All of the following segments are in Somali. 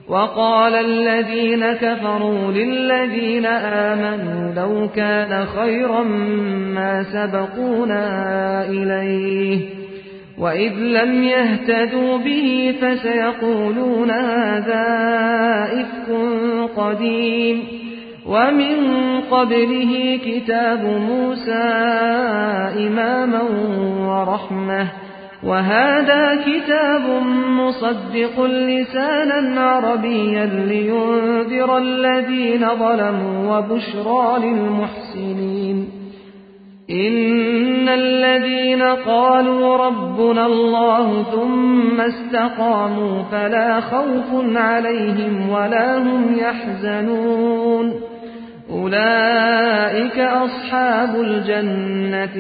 وقال الذين كفروا للذين آمنوا لو كان خيرا ما سبقونا إليه وإذ لم يهتدوا به فسيقولون هذا إفك قديم ومن قبله كتاب موسى إماما ورحمة وهذا كتاب مصدق لسانا عربيا لينذر الذين ظلموا وبشرى للمحسنين إن الذين قالوا ربنا الله ثم استقاموا فلا خوف عليهم ولا هم يحزنون أولئك أصحاب الجنة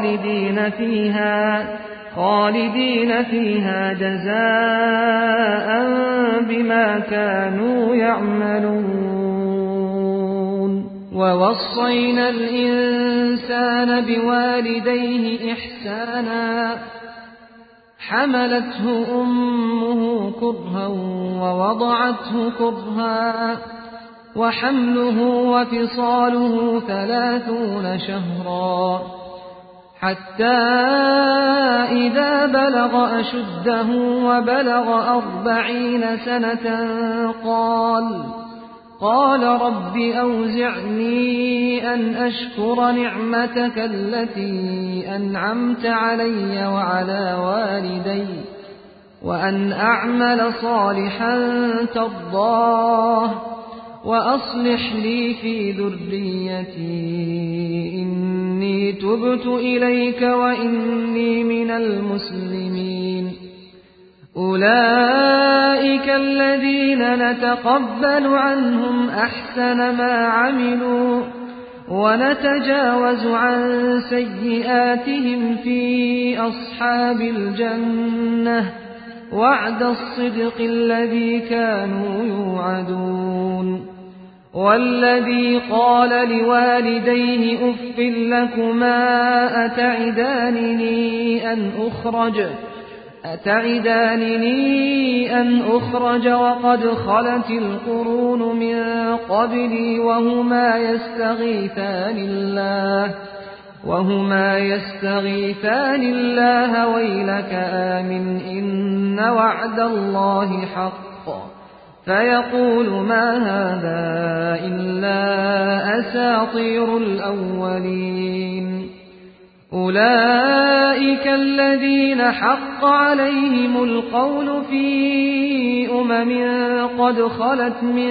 خالدين فيها جزاء بما كانوا يعملون ووصينا الإنسان بوالديه إحسانا حملته أمه كرها ووضعته كرها وحمله وفصاله 30 شهرا حتى إذا بلغ أشده وبلغ 40 سنة قال رب أوزعني أن أشكر نعمتك التي أنعمت علي وعلى والدي وأن أعمل صالحا ترضاه وأصلح لي في ذريتي إني تبت إليك وإني من المسلمين أولئك الذين نتقبل عنهم أحسن ما عملوا ونتجاوز عن سيئاتهم في أصحاب الجنة وعد الصدق الذي كانوا يوعدون والذي قال لوالديه أف لكما أتعدانني أن أخرج وقد خلت القرون من قبلي وهما يستغيثان الله ويلك آمن إن وعد الله حق فيقول ما هذا إلا أساطير الأولين أولئك الذين حق عليهم القول في قد خلت من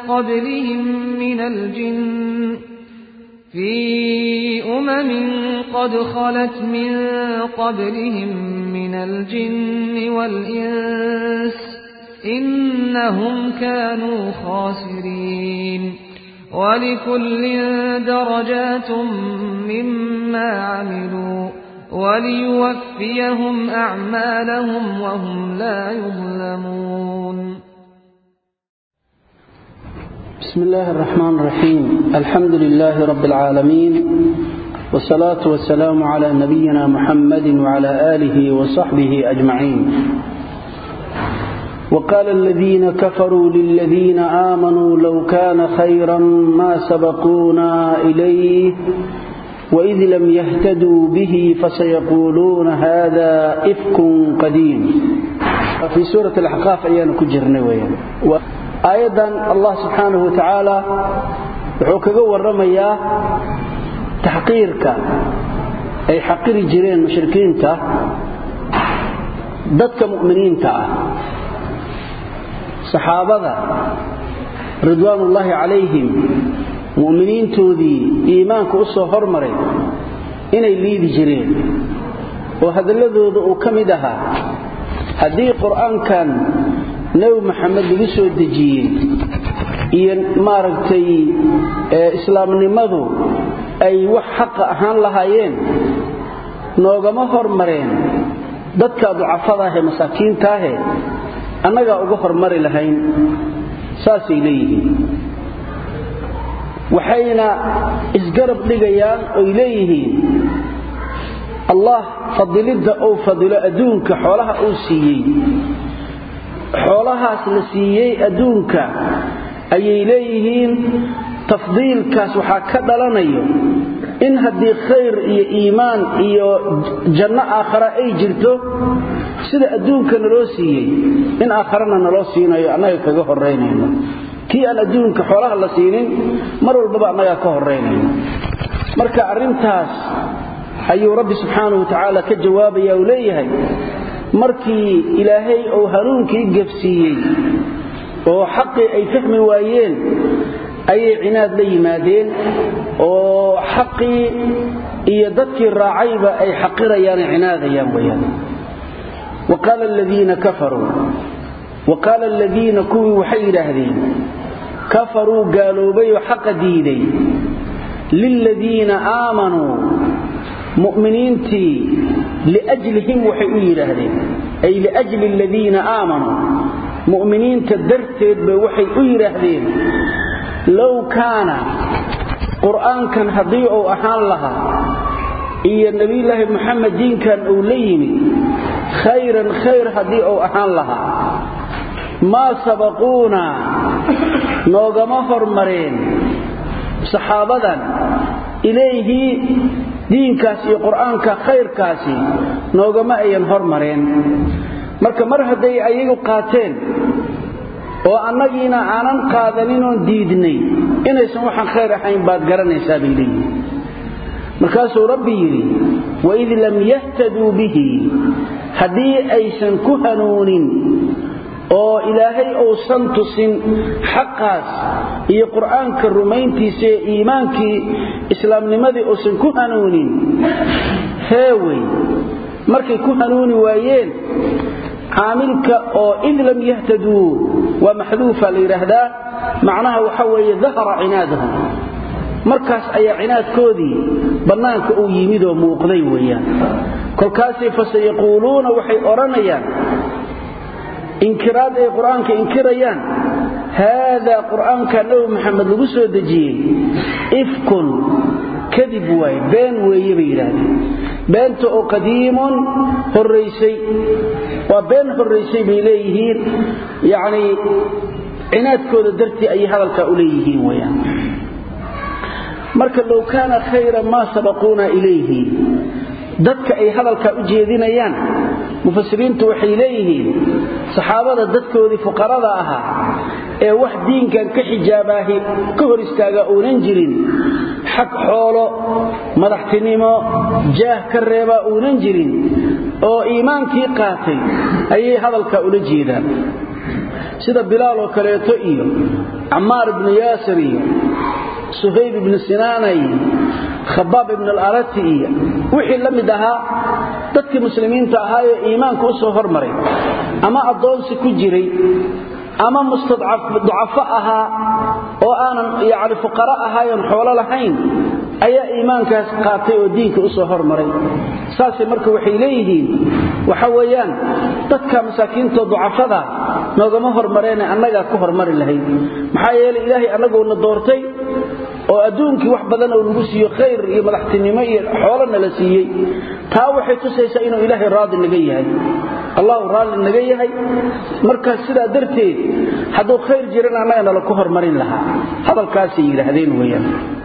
قبلهم من الجن والإنس إنهم كانوا خاسرين ولكل درجات مما عملوا وليوفيهم أعمالهم وهم لا يظلمون. بسم الله الرحمن الرحيم الحمد لله رب العالمين والصلاة والسلام على نبينا محمد وعلى آله وصحبه أجمعين. وقال الذين كفروا للذين آمنوا لو كان خيرا ما سبقونا إليه وإذ لم يهتدوا به فسيقولون هذا إفك قديم. في سورة الأحقاف أيان كجرنويا. أيضا الله سبحانه وتعالى وحكوا الرمية تحقيرك أي حقير جيرين مشركين ضدك مؤمنين صحابة رضوان الله عليهم مؤمنين تودي إيمانك أصو هرمري إني ليد جيرين وهذا الذي أكمدها هذه قرآن كان نبي محمد يسوع الدجيل maaragtay islaamnimadu ay wax xaq ahaan lahaayeen noogama hormareen dadka ducafada ah ee masaakiinta ah annaga ugu hormari lahayn saasay leeyihiin waxayna isgarab dhigayaan oo leeyihiin Allah fadilida oo fadilo adduunka xoolaha uu siiyay xoolaha xoolahaas la siiyay adduunka ayay leeyihiin tafdiilkaas waxa ka dhalanayo in hadii khayr iyo iimaan iyo janno aakhira ay jirto sida adduunka naloo siiyay in aakhirana naloo siinayo anaga kaga horeynayno kii aan adduunka xoolaha la siinin mar walba anaga ka horeynayno marka arintaas ayuu rabbi subhanahu wa ta'ala ka jawaabaya oo leeyahay markii ilaahay oo hanuunkii gafsiiyay oo xaqi ay fahmi waayeen ay cinaad la yimaadeen oo xaqi iyo dadkii raacayba ay xaqirayaan cinaadayaan wayaan وقال الذين كفروا وقال الذين كوي وحيرهدين كفروا قالوا بي حق ديدي للذين آمنوا مؤمنين تي لأجلهم وحيرهدين أي لأجل الذين آمنوا مؤمنين تدرتد بوحيرهدين لو كان قرآن كان هضيع أحان لها إيا النبي الله محمد دين كان أوليني خيرا خير هضيع أحان لها ما سبقونا نوغم فرمرين صحابة إليه دين كاسي قرآن كخير كاسي نوغم أيان فرمرين marka mar haday ayagu qaateen oo annagiina aanan qaadanin oo diidnay inaysan waxan khayr ahayn baad garanaysaa biilay markaasuu rabbi yiri wa idh lam yahtadu bihi hadii aysan ku hanuunin oo ilaahay oo san tusin xaqaas iyo quraanka rumayntiisa iimaankii islaamnimadii oo san ku hanuunin heeway markay ku hanuuni waayeen عاملك أو إذ لم يهتدوا ومحذوفة ليرهدا معناها وحوي ظهر عنادهم مركز أي عناد كودي بنانك أو يميدوا موقضي ويان كل كاسي فسيقولون وحي أرانيان إنكراد أي قرآن كإنكريان هذا قرآن كان له محمد لبسو دجيه إفكن كذب واي بين ويبيران بينته قديم الرئيسي وبين الرئيسي بإليهين يعني عناد كود درتي أي هذا إليهين ويان مركا لو كان خيرا ما سبقونا إليه dadka ay hadalka u jeedinayaan mufasiriintu waxay leeyihiin saxaabada dadkoodii fuqarada ahaa ee wax diinkan ka xijaabahi ka hor istaaga oonan jirin xaq xoolo madaxtinimo jaah ka reeba oonan jirin oo iimaankii qaatay ayay hadalka u jeedaan sida bilaal oo kaleeto iyo Ammar ibn Yasir iyo Suhayb ibn Sinanay خباب ابن الأرتي وحي لمد أها dadka muslimiinta ahaa ee iimaanka u soo hormaray ama adoonsi ku jiray ama mustadcaf ducafa ahaa oo aanan yaani fuqara ahaayeen xoolo lahayn ayaa iimaankaas qaatay oo diinka u soo hormaray saasi marka waxay leeyihiin waxa weeyaan dadka masaakiinta ducafada noogama hormareen annaga ku hormari lahayd maxaa yeelay ilaahay anagoo doortay oo adduunkii wax badan oo lagu siiyo khayr iyo madaxtinimo iyo xoolana la siiyay taa waxay tusaysaa inuu ilaahay raadi naga yahay allah raadi naga yahay marka sida darteed haduu khayr jirana anagana la ku hormarin lahaa hadalkaasi yiraahdeen weeyaan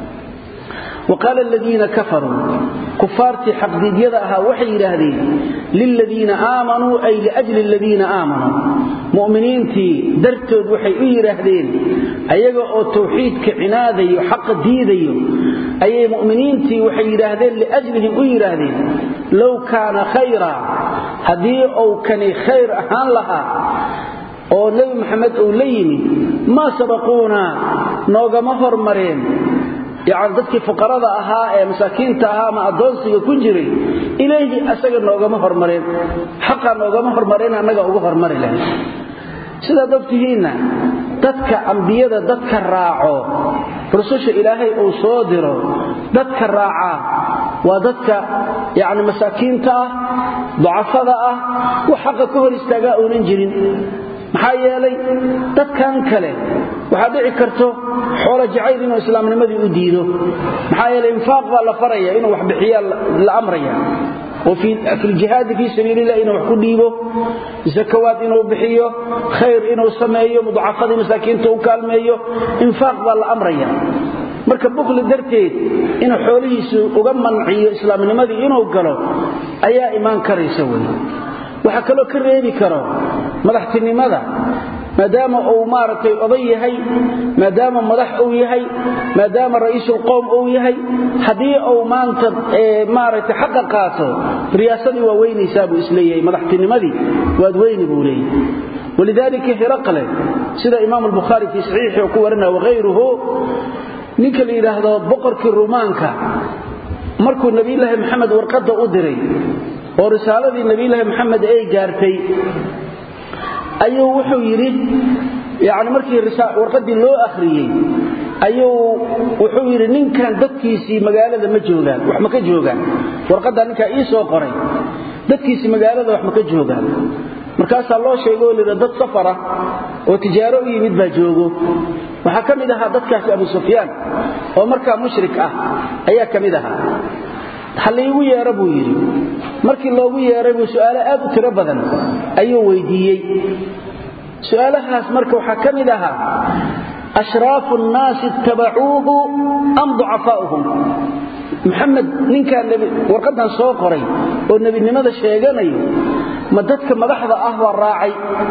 وقال الذين كفروا كفارتي حقديدها وحي يراهدين للذين آمنوا أي لأجل الذين آمنوا مؤمنين تي درتود وحي يراهدين أيغا أو توحيد كعنادي وحق ديدي أي مؤمنين تي وحي يراهدين لأجلهم يراهدين لو كان خيرا هدي أو كان خير أهان لها أو نبي محمد أو ليني ما سبقونا نوغا مهر مرين يعني dadkii fuqarada ahaa ee masaakiinta ahaa ma adoonsiga ku jiray ilaahi asaga noogama hormareen xaqa noogama hormareen anaga ugu hormari lahayn sida dadkiina dadka ambiyada dadka raaco rususha ilaahay oo soo diro dadka raaca waa dadka yani masaakiinta ducafada waxa ka hor istaaga oo jirin maxaa yeelay dadkan kale waxa dhici karto xoolo jacayl inuu islaamnimadii u diido maxaa yeelay infaaq baa la faraya inuu wax bixiyo la amraya وفي الجهاد في سبيل الله إنه وحكو ديبه زكوات إنه بحيه خير إنه سميه مضاعفة مساكين توكالميه إنفاق بالأمر يعني marka buqli darteed inuu xoolihiisu uga manciyo islaamnimadii inuu galo ayaa iman karaysa waxa kale ka reebi karo madaxtinimada maadaama uu maartay oday yahay maadaama madax uu yahay maadaama ra'iisul qowm uu yahay hadii uu maanta maartay xaq qaato riyaasadii waa weynaysaa buu isleeyahay madaxtinimadii waad weyni buu leeyahay ولذلك هرقل سيده امام البخاري في صحيحه وكورنا وغيره ninka la yiraahdo boqorkii Roomaanka markuu Nabi Ilaahay Maxamed warqada u diray oo risaaladii Nabi Ilaahay Maxamed ay gaartay ayuu wuxuu yiri yaani markii warqadii loo akhriyay ayuu wuxuu yiri ninkan dadkiisii magaalada ma joogaan wax ma ka joogaan warqada ninka ii soo qoray dadkiisii magaalada wax ma ka joogaan markaas loo sheegay oo dad safara oo tijaaro u yimid ba joogo waxa kamid aha dadkaas Abu Sufyaan oo markaa mushrik ah ayaa kamid aha xaliigu yeerabuu yiri markii loogu yeeray buu su'aalo aad u tiro badan ayuu weydiiyay su'aalahaas markaa waxa kamid aha ashraafu an-naas ittaba'uuhu am du'afaa'uhum محمد ninka nabi warqadan soo qoray oo nabinimada sheeganayo ma dadka madaxda ah waa raacay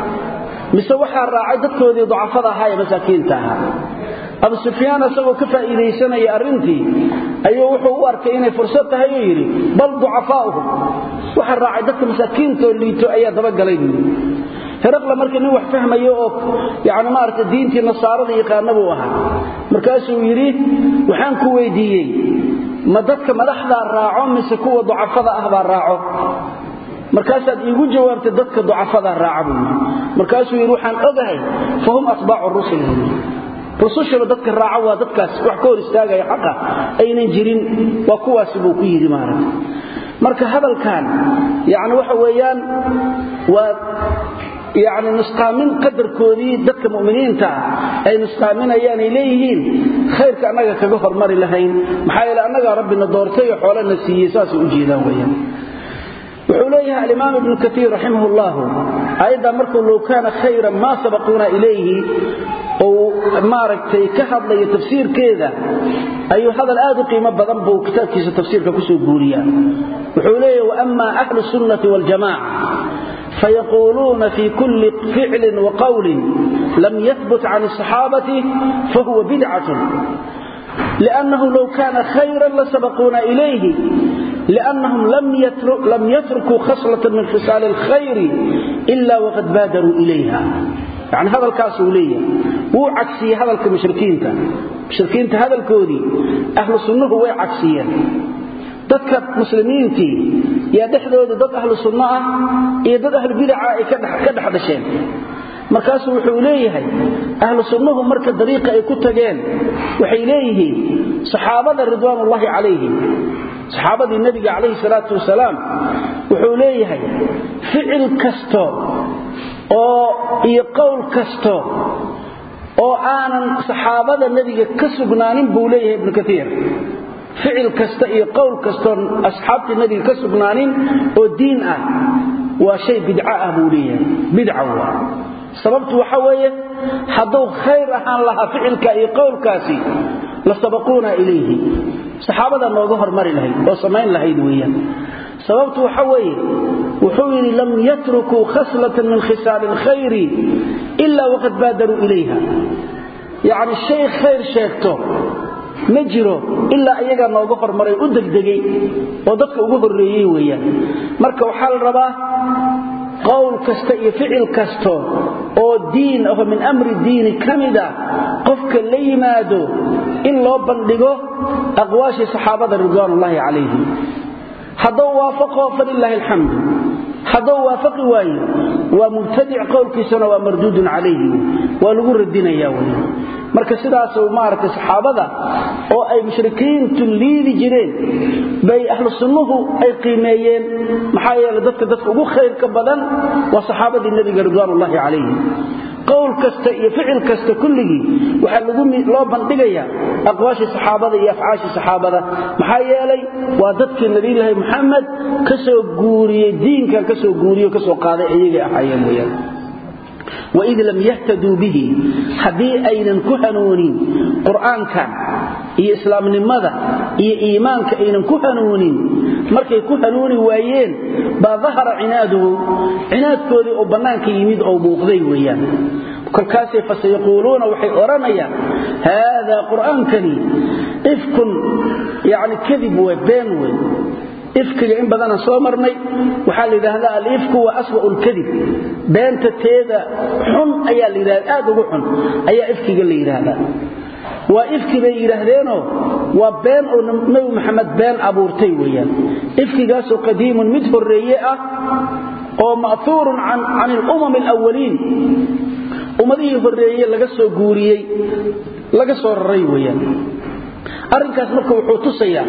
mise waxa raacay dadkoodii ducafada ahaa ee masaakiinta ah Abu Sufyaan asagoo ka faa'iideysanaya arintii ayuu wuxuu u arkay inay fursad tahay oo yiri bal ducafaa'uhum waxa raacay dadka masaakiinta oo liito ayaa daba galay Heraqla markii nin wax fahmayo oo yaani maarta diintii nasaarada yaqaanaba aha markaasuu yiri waxaan ku weydiiyay ma dadka madaxda raaco mise kuwa ducafada ah baa raaco markaasaad iigu jawaabtay dadka ducafada raaco markaasuu yiri waxaan ogahay fahum atba'u rusul rususha dadka raaco waa dadkaas wax ka hor istaagay xaqa aynan jirin waa kuwaas buu ku yiri marka hadalkan yaani waxa weeyaan waa يعني نسقامين قدر كودي دك مؤمنين تا أي نسقامين يعني ليهين خير كأنك كجفر مر لهين محايل أنك ربنا دورتي حولنا السياسات وجيدا ويا وحوليها الإمام ابن كثير رحمه الله أيضا مركو لو كان خيرا ما سبقونا إليه أو ماركتي كهض لي تفسير كذا أي هذا الآد قيمة بضنبه كتاب كيس تفسير ككسو بوريا وحوليه وأما أهل السنة والجماعة فيقولون في كل فعل وقول لم يثبت عن الصحابة فهو بدعة لأنه لو كان خيرا لسبقونا إليه لأنهم لم يتركوا خصلة من خصال الخير إلا وقد بادروا إليها يعني هذا الكاسولية هو عكسي هذا المشركين هذا الكودي أهل السنة هو عكسيا dadka muslimiintii ya dhaxdooda dad ahlu sunnah iyo dad ahlu bid'a ay ka dhaxdasheen markaas wuxuu leeyahay ahlu sunnuhu marka dariiqa ay ku tageen waxay leeyihiin saxaabada ridwaanullaahi calayhim saxaabadii nabiga calayhi salaatu wasalaam wuxuu leeyahay ficil kasto oo iyo qowl kasto oo aanan saxaabada nabiga ka sugnaanin buu leeyahay ibn Kathiir فعل كستا iyo qowl kasto asxaabtii nabiga ka sugnaanin oo diin ah waa shay bid'a ah buu leeyahay bid'a waa sababtu waxa weeye haduu khayr ahaan laha ficilka iyo qowlkaasi la sabaquna ilayhi saxaabada nooga hormari lahayd oo sameyn lahayd weeyaan sababtu waxa weeye wuxuu yiri lam yatruku khaslatan min khisal alkhair illa waqad badaru ilayha yani shay khayr sheegto majiro illa ayaga nooga hormaray u degdegay oo dadka ugu horeeyay weeyaan marka waxa la rabaa qowl kasta iyo ficil kasto oo diin ah min amri diin kamida qofka la yimaado in loo bandhigo aqwaashi saxaabada ridwaanullaahi calayhim hadoo waafaqo falillahi alhamd hadoo waafaqi waayo waa mubtadic qowlkiisana waa marduudun calayhi waa lagu radinayaa weeyaan marka sidaas oo maartay saxaabada oo ay mushrikiintu liidi jireen bay ahlu sunnuhu ay qiimeeyeen maxaa yeelay dadka ugu khayrka badan waa saxaabadii nabiga ridwaanullaahi calayhim qowl kasta iyo ficil kasta kulligii waxa lagu loo bandhigayaa aqwaashi saxaabada iyo afcaashi saxaabada maxaa yeelay waa dadkii nabiyullaahi Muhammad ka soo guuriyay diinka ka soo guuriyo ka soo qaaday ayaga ahayeen weeyaan وإذ لم يهتدوا به حدي أينن كهنونين قرآن كان إيه إسلام نمضى إيه إيمانك أينن كهنونين مركي كهنوني وأيين بظهر عناده عناد كوري أو بنانك يميد أو بوغذي ويان كالكاسي فسيقولون وحي أرميا هذا قرآن كني إفكن يعني كذب وبين وين ifkiga in badan soo marnay waxa la yiraahdaa al-ifku wa aswa'ul kadhib beenta teeda xun ayaa la yiraahdaa aad ugu xun ayaa ifkiga la yiraahdaa waa ifkiga yiraahdeenoo waa been oo nabi maxamed been abuurtay weeyaan ifkigaas oo qadiimun mid horeeye ah oo ma'thurun an al-umam al-awwalin umadii horeeye laga soo guuriyay laga soo raray weeyaan arrinkaas marka wuxuu tusayaa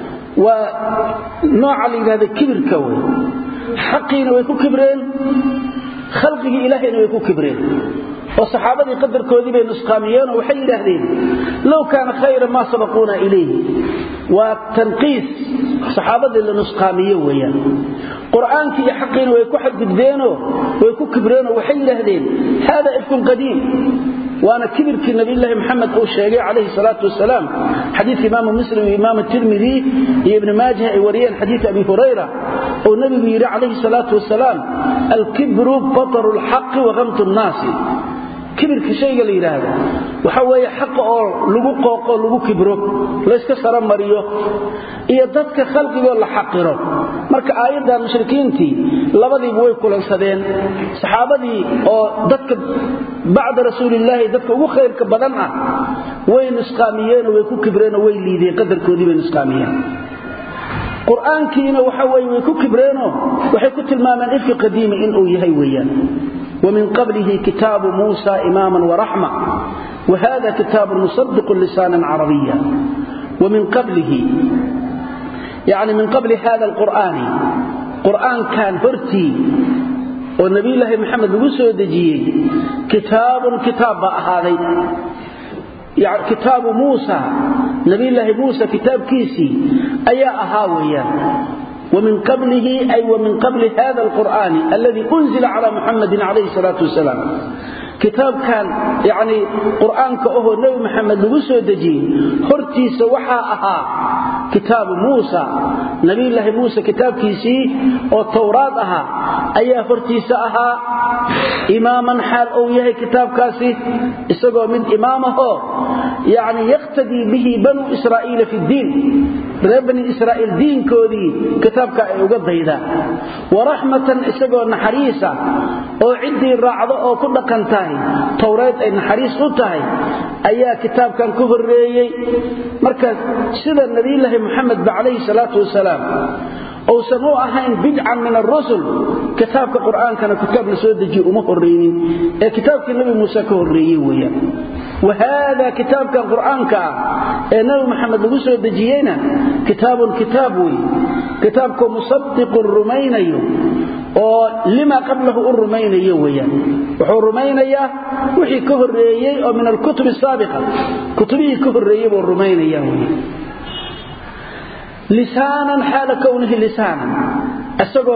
ونوع هذا كبر كوي حقين ويكون كبرين خلقه إلهين ويكون كبرين والصحابة يقدر كوذي بين نسقاميين وحي الأهلين لو كان خيرا ما سبقونا إليه وتنقيس صحابة لنسقاميين ويان قرآن كي حقين ويكون حد قدينه ويكون كبرين وحي الأهلين هذا إفكم قديم وانا كبر في نبي الله محمد او شيغي عليه الصلاه والسلام حديث امام مسلم وامام الترمذي ابن ماجه وريان حديث ابي هريره او النبي عليه الصلاه والسلام الكبر بطر الحق وغمط الناس كبر كشيغ لا يراهdo waxa weeye xaq oo lagu qooqo lagu kibro la iska sara mariyo iyo dadka khalqiga la xaqiro marka aayada mushrikiintii labadii way kulansadeen saxaabadii oo dadka baad rasuulillaahi dadka ugu khayrka badan ah way nisqaamiyeen way ku kibreen way liideen qadarkoodii bay nisqaamiyeen quraankiina waxa weeye way ku kibreen waxay ku tilmaamaan ifki qadiimi in uu yahay weeyaan ومن قبله كتاب موسى إماما ورحمة وهذا كتاب مصدق لسانا عربيا ومن قبله يعني من قبل هذا قرآن كان هرتي والنبي الله محمد بسعود دجيه كتاب هذا يعني كتاب موسى نبي الله موسى كتاب كيسي أيا أهاويا ومن قبله أي ومن قبل هذا القرآن الذي أنزل على محمد عليه الصلاة والسلام كتاب كان يعني قرآن كأهو نبي محمد لبسو دجي هرتي سوحا أها كتاب موسى نبي الله موسى كتاب كيسي والتوراة أها أيها هرتي سأها إماما حال أو يهي كتاب كاسي استقوا من إمامه يعني يقتدي به بنو إسرائيل في الدين بني إسرائيل دين كودي كتابك يقضى إذا ورحمة استقوا النحريسة وعندي الرعضة وكل كنتاهي توراة أي نحريس أتاهي أيها كتاب كان كفر ريي مركز سيدة النبي الله محمد عليه الصلاة والسلام أو سنوء أهين بدعا من الرسل كتابك القرآن كان كتاب لسود دجي أمه الريني كتابك النبي موسى كهريي ويا وهذا كتابك القرآن النبي محمد لسود دجينا كتابوي كتابك مصدق الرميني ولما قبله الرميني ويا وحو الرميني وحي كهريي ومن الكتب السابقة كتبه كهريي والرميني ويا لسانا حال كونه لسانا أسقوا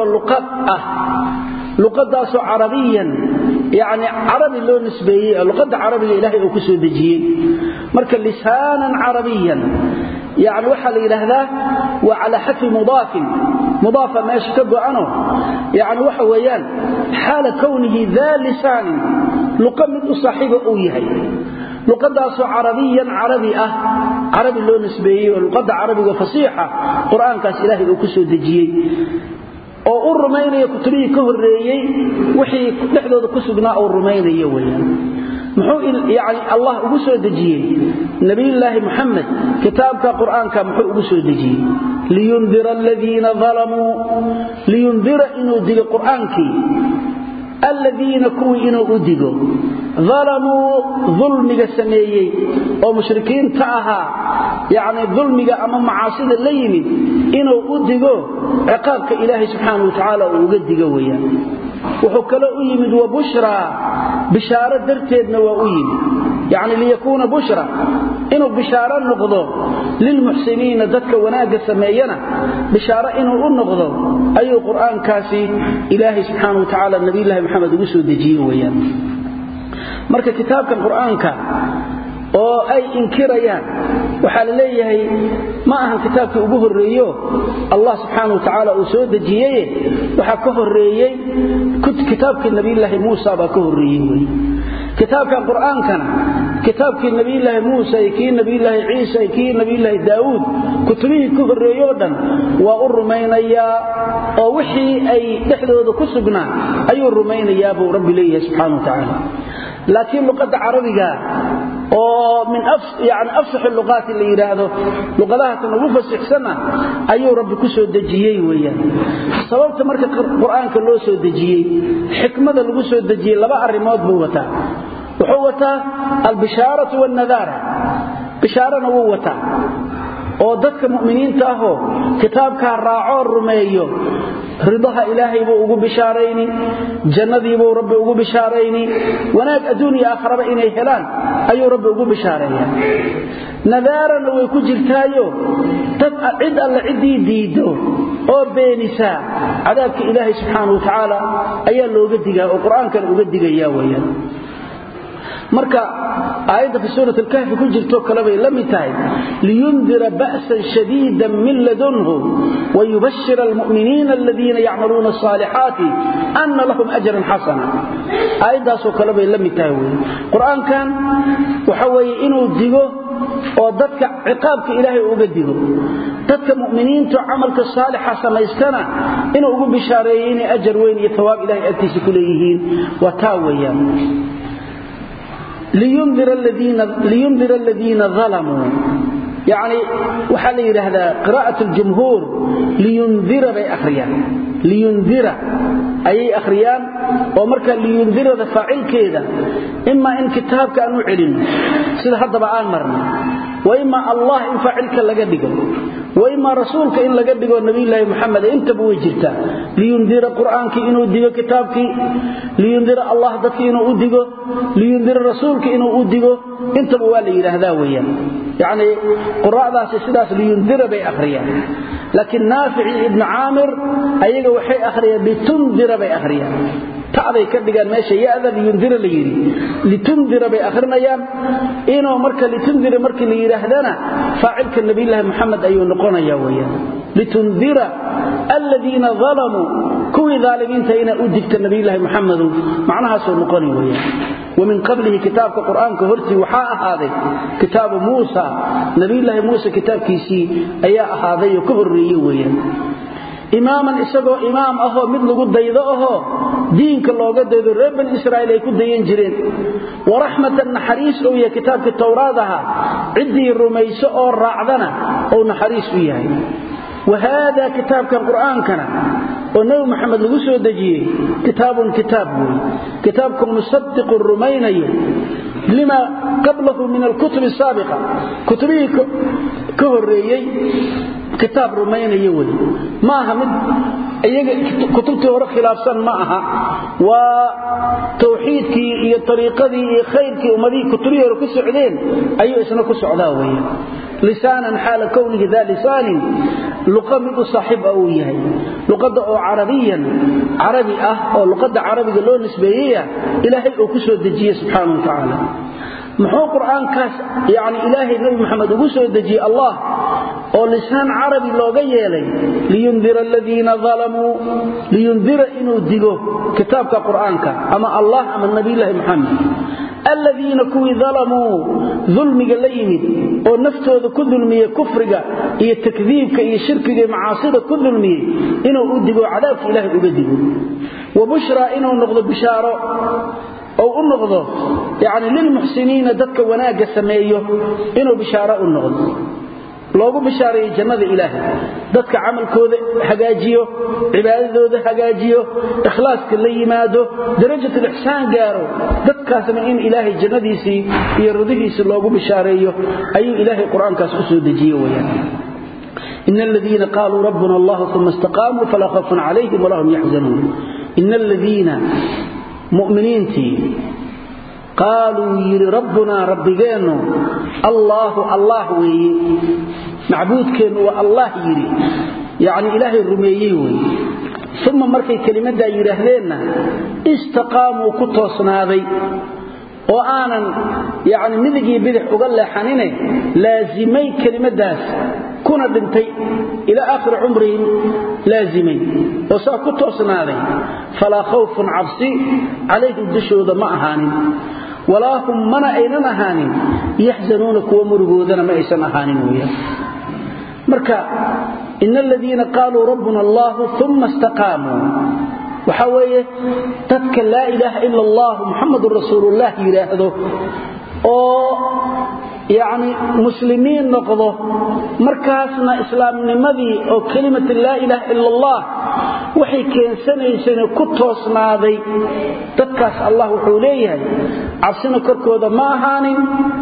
لقد داسوا عربيا يعني عربي له نسبية لقد عربي إلهي أكسو دجين مركا لسانا عربيا يعني وحل إلى هذا وعلى حذف مضاف ما يشكب عنه يعني وحويان حال كونه ذا لسان لقمت صاحبه أويهي لقد عربيا عربي لو نسبيه ولقد عربي فصيحة قرآن كاس إلهي وكسو دجيه oo u rumaynaya kutubihii ka horeeyay wixii dhexdooda ku sugnaa oo rumaynaya weeyaan muxuu yaani Allah ugu soo dajiyay nabiyullaahi Muhammad kitaabka quraanka muxuu ugu soo dajiyay liyundira alladheena zalamu liyundira inuu diga quraanki alladheena kuwi inuu u digo ظلموا ظلمك سميي او مشركين تاها يعني ظلمك اما معاصي الليل انه ودغو عقابك الهي سبحانه وتعالى او ودغو ويان وحو كلا يمد وبشرى بشارة درتيدنا وأيم يعني ليكون بشرى إنه بشارة نقضه للمحسنين ذاتك وناق سمينا بشارة إنه النقضه أي قرآن كاسي إلهي سبحانه وتعالى النبي الله محمد وسود دجيه ويان marka kitaabkan quraanka oo ay inkirayaan waxa la leeyahay ma ahan kitaabkii ugu horeeyo Allah subhanahu wa ta'ala uu soo dajiyay waxa ka horeeyay kitaabkii nabiyilaahi Muusa ba ka horeeyay kitaabkan quraankana kitaabkii nabiyilaahi Muusa iyo kii nabiyilaahi Ciisa iyo kii nabiyilaahi Daawud kutubihii ka horeeyo dhan waa u rumaynaya oo wixii ay dhexdooda ku sugnaa ayuu rumaynayaa buu Rabbi leeyahay subhanahu wa ta'ala لكن لغة عربية ومن أفصح اللغات اللي يراده لغتها تنوفصح سنة أيو رب كسو دجيي ويا صوابت مركة القرآن كله سو دجيي حكمة اللي سو دجيي لبا الرماد بوتا وحوتا البشارة والنذارة بشارة نووتا oo dadka muuminiinta ah oo kitaabka raaco rumeeyo ridaha ilaahay buu ugu bishaarayni jannadii buu rabbi ugu bishaarayni wanaag adduun iyo aakhiraba inay helaan ayuu rabbi ugu bishaareeyaa nadaarana way ku jirtaayo dad cid alla cidii diido oo beenisa cadaabka ilaahay subhanahu wa ta'ala ayaa looga digaa oo quraanka uga digayaa weeyaan marka aayada fi suurat al-kahf ku jirto kala bay lamitahay liyundira ba'san shadiidan min ladunhu wa yubashshira al-mu'minina alladhina ya'maluna as-salihati anna lahum ajran hasana aayadaas oo kala bay lamitahay quraankan waxa way inuu digo oo dadka ciqaabka ilaahay uga digo dadka mu'miniinta amalka saalixa samaystana inuu ugu bishaareeyo in ajr weyn iyo thawaab ilaahay agtiisa ku leeyihiin wa taawayaan لينذر الذين ظلموا يعني وحال هذا قراءة الجمهور لينذر بأخريان لينذر أي أخريان ومركا لينذر فاعل كذا إما إن كتابك أنو علم سيدا حتى بآن مرنا وإما الله إن فاعلك لقدقه وإما رسولك إن لقدقه النبي الله محمد إنت بوجرته لينذر قرآنك إنه أدقه كتابك لينذر الله ذاتك إنه أدقه لينذر رسولك إنه أدقه إنت بوالي هذا ويا يعني قراء ذا سيداس لينذر بأخريان لكن نافع ابن عامر أيها وحي أخريان لتنذر بأخريان تعالي كدغان ماشي ياذا لينذر ليري لتنذر باخرنا يام انه marka لتنذر marka la yiraahdana faa'ilka nabi ilaahi maxamed ayuu noqonayaa weeyaan litunذira alladina zalamu kuwi zaliminta ina u digta nabi ilaahi maxamed macnaha soo noqoni weeyaan ومن قبله كتاب القرآن كهرتي وحاء هذا كتاب موسى نبي الله موسى كتاب كيسي أياء هذا يكبر ريويا إماما إساقوا إمام أهو مثل قد ديضا أهو دينك الله قد ديضا رب الإسرائيل يكون ديين جرين ورحمة النحريس أويا كتاب التوراة عدي الرميس أو الرعدنا أو نحريس فيها وهذا كتاب كالقرآن كان ونبي محمد لقصه دجيه كتابكم مصدق الرميني لما قبله من الكتب السابقة كتبه كهريي كتاب رميني ولي معها من كتبته ورق خلافسان معها وتوحيدك هي طريقة هي خيرك ومدي كتبه ورق السعودين أيها اسمك السعوداوية لسانا حال كونه ذا لسان لقمد صاحب أويه لقد عربيا عربي أو لقد عربي لون نسبية إلهي أكسو الدجية سبحانه وتعالى محو قرآن كاس يعني إلهي النبي محمد أكسو الدجية الله ولسان عربي لوغيه لي لينذر الذين ظلموا لينذر إنه ديقه كتابك قرآنك أما الله أما النبي الله محمد الذين كوي ظلموا ظلمك الليمد ونفتوذ كذلمية كفرك إيه تكذيبك إيه شركك معاصدك كذلمية إنه أدقوا عذابك إلهي أدقوا وبشرى إنه نغض بشارة أو النغض يعني للمحسنين ددك وناق سميه إنه بشارة النغض loogu bishaareeyay jannada ilaahay dadka amalkooda hagaajiyo cibaadadooda hagaajiyo ikhlaaska la yimaado darajada ihsaan gaaro dadkaasna in ilaahay jannadiisi iyo radihiisa loogu bishaareeyo ayuu ilaahay quraankaas u soo dejiyo wayaan إن الذين قالوا ربنا الله ثم استقاموا فلا خوف عليهم ولا هم يحزنون إن الذين مؤمنين قالوا يري ربنا ربنا الله وي معبود كان والله يري يعني إلهي الرميي وي ثم مركي كلمة دا يرهدينا استقاموا كتوسناذي وآنا يعني مذقي بدح وقال حنيني لازمي كلمة داس كنا بنتي إلى آخر عمرهم لازمين وصار كتوسناذي فلا خوف عبسي عليهم دشود معهان ولا هم من أيننا هان يحزنونك ومرقودنا ما إيسان هان ويا مركا إن الذين قالوا ربنا الله ثم استقاموا وحويه تذكر لا إله إلا الله محمد رسول الله يراهده يعني مسلمين نقضه مركاسنا إسلام نمذي أو كلمة لا إله إلا الله وحي كان سنة كتوسنا ذي تذكر الله حوليه عبسنا كركوذا ما هانين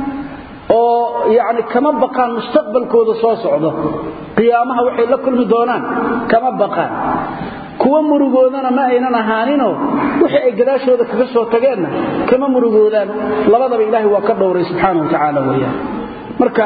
يعني كما بقى مستقبل كودا سو سocdo qiyaamaha waxay la kulmi doonaan kama baqaan kuwa murugoodana ma aynan ahaanino wixii ay gadaashooda kaga soo tageen kama murugoodaan labadaba ilaahay waa ka dhowray subhanahu wa ta'ala weeyaan marka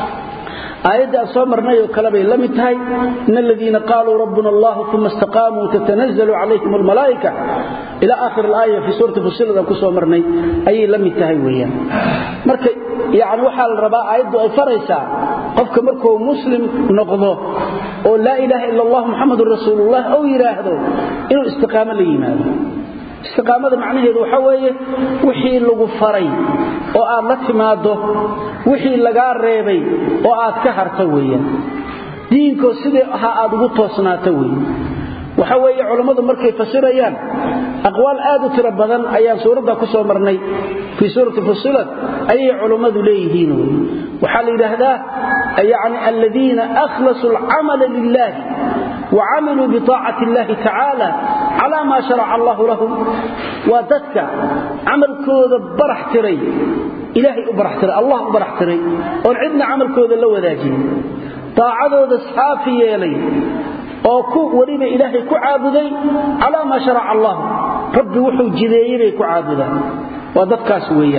آيات أصامرنا يوكلبي لم يتهي إن الذين قالوا ربنا الله ثم استقاموا تتنزل عليهم الملائكة إلى آخر الآية في سورة فصلة كسومرنا أي لم يتهي ويا مركا يعني وحال الرباء آيات فريسا قفك مركو مسلم نقضه أو لا إله إلا الله محمد رسول الله أو يراهده إنه استقام لإيمان استقامة معناه waxa weeye wixii lagu faray oo aad la timaado wixii laga reebay oo aad ka harto weeyaan diinko sidii aad ugu toosnaato weeyaan waxa weeye culimadu markay fasirayaan aqwaal aad u tiro badan ayaan suurada ku soo marnay fi suurati fusilat ayay culimadu leeyihiin waxa la yiraahdaa yani alladina akhlasu al-amal lillahi وعملوا بطاعة الله تعالى على ما شرع الله لهم وذاتك عمل كوذا برح تري إلهي أبرح تري الله أبرح تري ونعدنا عمل كوذا لو ذاجين طاعة ذا صحافي يلي ولين إلهي كعابدي على ما شرع الله ربي وحو جذيري كعابدا وذاتك سويا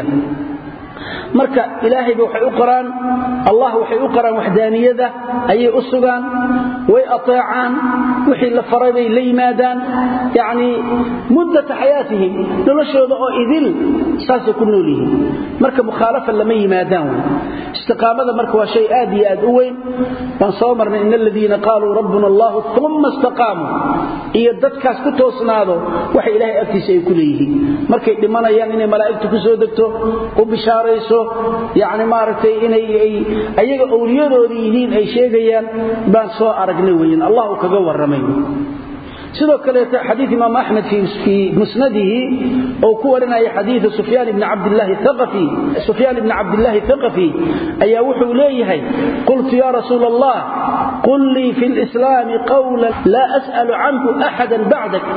marka ilaahay waxay u qoraan Allah waxay u qoraan wahdaaniyada ayay u sugan way ateecaan wixii la faray la yimaadaan yaani muddat hayatihim noloshooda oo idil saas ku noolyihiin marka mukhalafa lama yimaadaan istiqaamada marka waa shay aad iyo aad u weyn waan soo marnay in alladina qaalu rabbuna Allah thumma istaqamu iyo dadkaas ku toosnaado waxa ilaahay agtiisa ay ku leeyihiin markay dhimanayaan inay malaa'iktu ku soo degto oo bishaarayso يعني مارتي إني أيها أولياء يهين أي شيء بان سوء أرجنوين الله كجور رمين سيدو كليت حديث إمام أحمد في مسنده أو كورنا أي حديث سفيان بن عبد الله الثقفي سفيان بن عبد الله الثقفي أي وحو ليه قلت يا رسول الله قل لي في الإسلام قولا لا أسأل عنه أحدا بعدك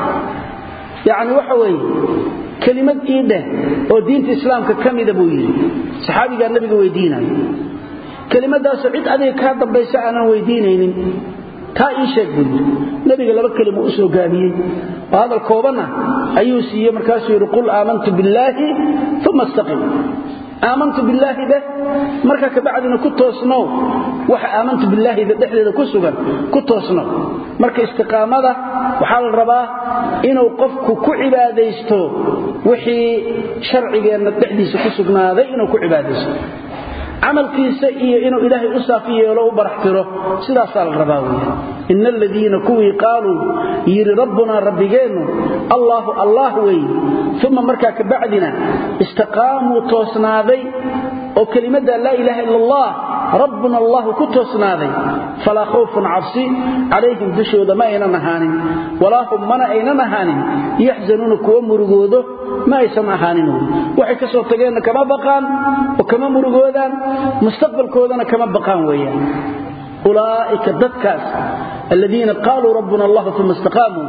يعني وحوي كلمة إيده ودين الإسلام كميدة بويه صحابي قال النبي ويدينا كلمة دا سعيد عليك هذا بيس أنا ويدينين تا إيشك بويه النبي قال لك كلمة أسلو قابيه وهذا الكوبانة أيوسي مركاسي يقول آمنت بالله ثم استقيم آمنت بالله به مركا كبعدنا كنت أصنو آمنت بالله إذا دحلنا كسوغا كنت أصنو مركا استقامة وحال الرباه إنه قفك كعباديستو وحي شرعي أن الدحديس كسوغنا هذا إنه كعباديستو عمل كيسائي إنه إلهي أسافيه ولو برحتره سيدا صار الرباوية إن الذين كوي قالوا يري ربنا ربيجينه الله وي ثم مركا كبعدنا استقاموا توسنا ذي وكلمة لا إله إلا الله ربنا الله كتوسنا ذي فلا خوف عبسي عليهم بشهد ما أين مهان ولا هم من أين مهان يحزنون كوام مرقوده ما يسمع هانينون وحكا صوتقين كما بقان وكما مرقودان مستقبل كودنا كما بقان ويا أولئك الدكاس الذين قالوا ربنا الله ثم استقاموا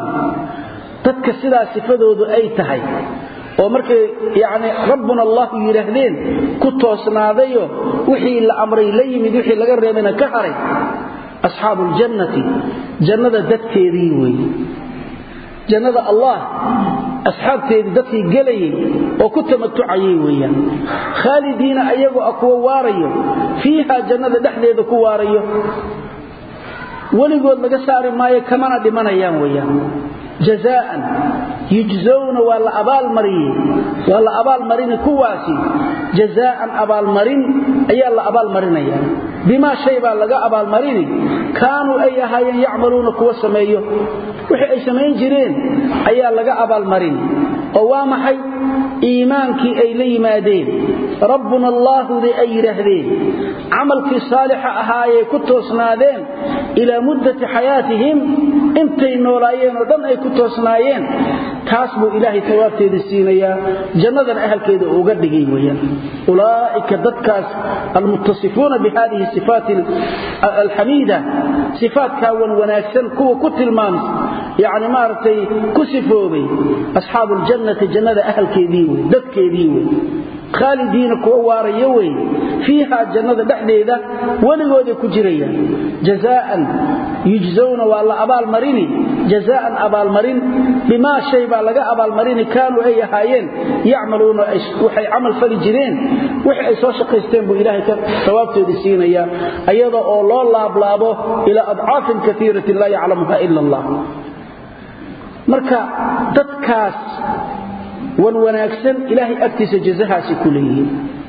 تدكس سلا صفدود أي تهي ومركي يعني ربنا الله يرهدين كتوسنا ذيو وحي الأمري ليمد وحي لقرر من كهري أصحاب الجنة جنة دكيريوي جنة الله asxaabteedii dadkii galayay oo ku tamattucayay weeyaan khaalidiina ayagu akwa waarayo fiiha jannada dhexdeeda ku waarayo waligood laga saari maayo kamana dhimanayaan weeyaan jazaa'an yujzawna wala abal marin kuwaasi jazaa'an abal marin ayaa la abal marinaya bima shayba laga abal marini kaanu ay ahaayeen yacmaluuna kuwa sameeyo wixii ay sameyn jireen ayaa laga abal marin oo waa maxay iimaankii ay la yimaadeen rabbuna allahu li ayrahdeen amalkii saalix ahaayay ku toosnaadeen ila muddati hayatihim intay noolaayeen oo dhan ay ku toosnaayeen taas buu ilaahay tawaabteeda siinaya jannadan ahalkeeda uga dhigay weeyaan ulaaika dadkaas almuttasifuuna bihadihi sifat alhamida sifatka wanaagsan kuwa ku tilmaamay yaani maartay ku sifoobay ashaabul jannati jannada ahalkeedii way dadkeedii way خالدين كواريا وي فيها جنة دحديده ولغوده كجيريا جزاء يجزون والله ابال مريني جزاء ابال مرين بما شيء با لغا ابال مريني كانوا اي هايين يعملون وحي عمل فلجرين وحي اي سو شقيستين بو الهي ثوابتودي سينيا ايضا او لو لابلابو الى اضعاف كثيره لا يعلمها الا الله marka dadkaas wanaagsan ilaahay agtiisa jazahaasi kuleeyay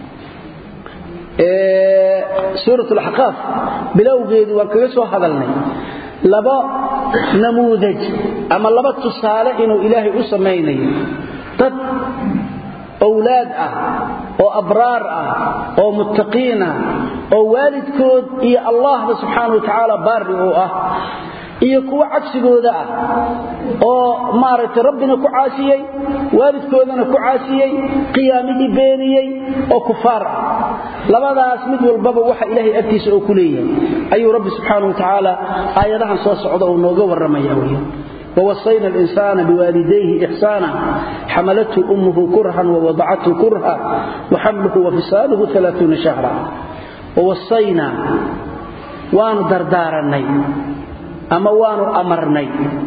suuratul ahqaf bilowgeedu waan kaga soo hadalnay laba namuudaj ama laba tusaale inuu ilaahay u sameeyay dad awlaad ah oo abraar ah oo muttaqiina oo waalidkood iyo Allah subhanahu wa ta'ala baari oo ah iyo kuwa cagsigooda ah oo maaragtay rabbina ku caasiyay waalidkoodana ku caasiyay qiyaamihii beeniyay oo kufaar labadaas mid walbaba waxa ilaahay agtiisa oo ku leeyahay ayuu rabbi subhanahu wa ta'ala aayadahan soo socda oo nooga waramaya weeyaan ووصينا الإنسان بوالديه إحسانا حملته أمه كرها ووضعته كرها وحمله وفصاله 30 شهرا ووصينا وان دردارني أما وانو أمرني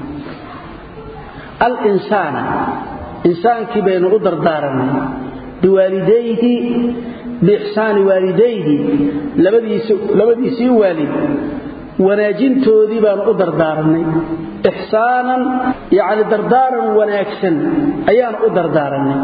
الإنسان إنسان كبين أدر دارني بوالديه بإحسان والديه لبدي سي والد وناجين تودي بان أدر دارني إحسانا يعني دردارا وناكسا أيان أدر دارني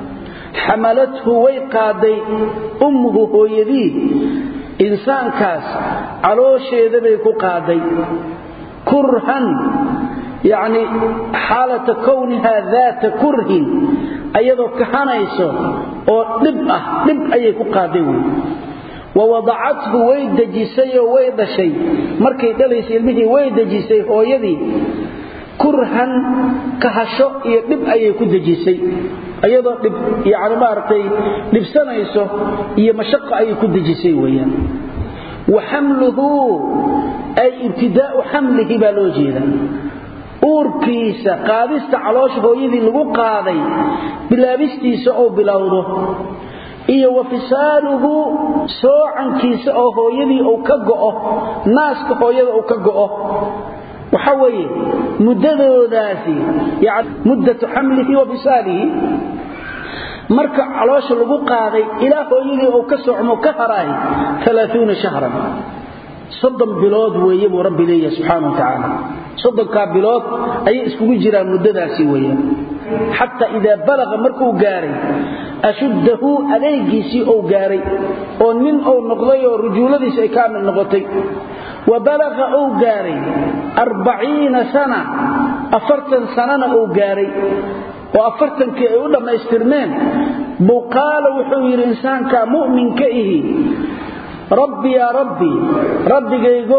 حملته ويقادي أمه هو يديه إنسان كاس علوشي ذبيكو قادي كرها يعني حالة كونها ذات كره أيضا كهانيسو ولب أيكو قاديوي ووضعته ويدجيسي ويدشي مركي دليس ilmihi ويدجيسي hooyadii kurhan kahasho iyo dib ayay ku dajisay ayadoo dib yaani maartay dibsanayso iyo mashaqo ayay ku dajisay weeyaan وحمله أي ابتداء حمله بالوجيدا أوركيسا قادسة علوش هويدي لغو قادي بلابستيسا أو بلاوضه إيه وفصاله سوعنكيسا أو هويدي أو كقعه ناسك هويدي أو كقعه وحوي مدده ذاتي يعني مدة حمله وفصاله marka caloosha lagu qaaday ilaa hooyadii oo ka socmo ka haray 30 shahran صدم بلاد ويه رب ليه سبحانه وتعالى صدم كبلاد أي اسكو جرا مدداسي ويه حتى إذا بلغ مركو جاري أشده عليجيسي أو جاري أو من أو نقضي أو رجولة شيء كامل نقطي وبلغ أو جاري 40 سنة أفرتن سنة أو جاري وأفرتن كأول ما يسترمان بقال وحوير إنسان كمؤمن كإيه ربي يا ربي ربي جيجو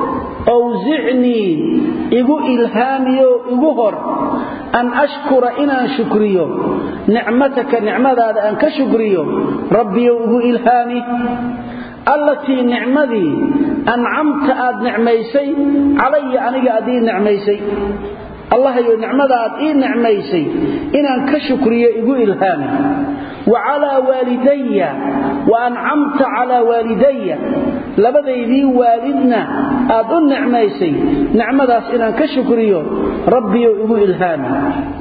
أوزعني إيجو إلهاميو إيجوهر أن أشكر إنا شكريو نعمتك نعمة هذا أن كشكريو ربي إيجو إلهامي التي نعمتي أنعمت آد نعميسي علي أني أدي نعميسي الله يو نعمة آد إيه نعميسي إنا كشكريو إيجو إلهامي وعلى والدي وأنعمت على والدي لبدي والدنا أظن نعميسي نعمة إنا كشكريو ربي يقول إلهامي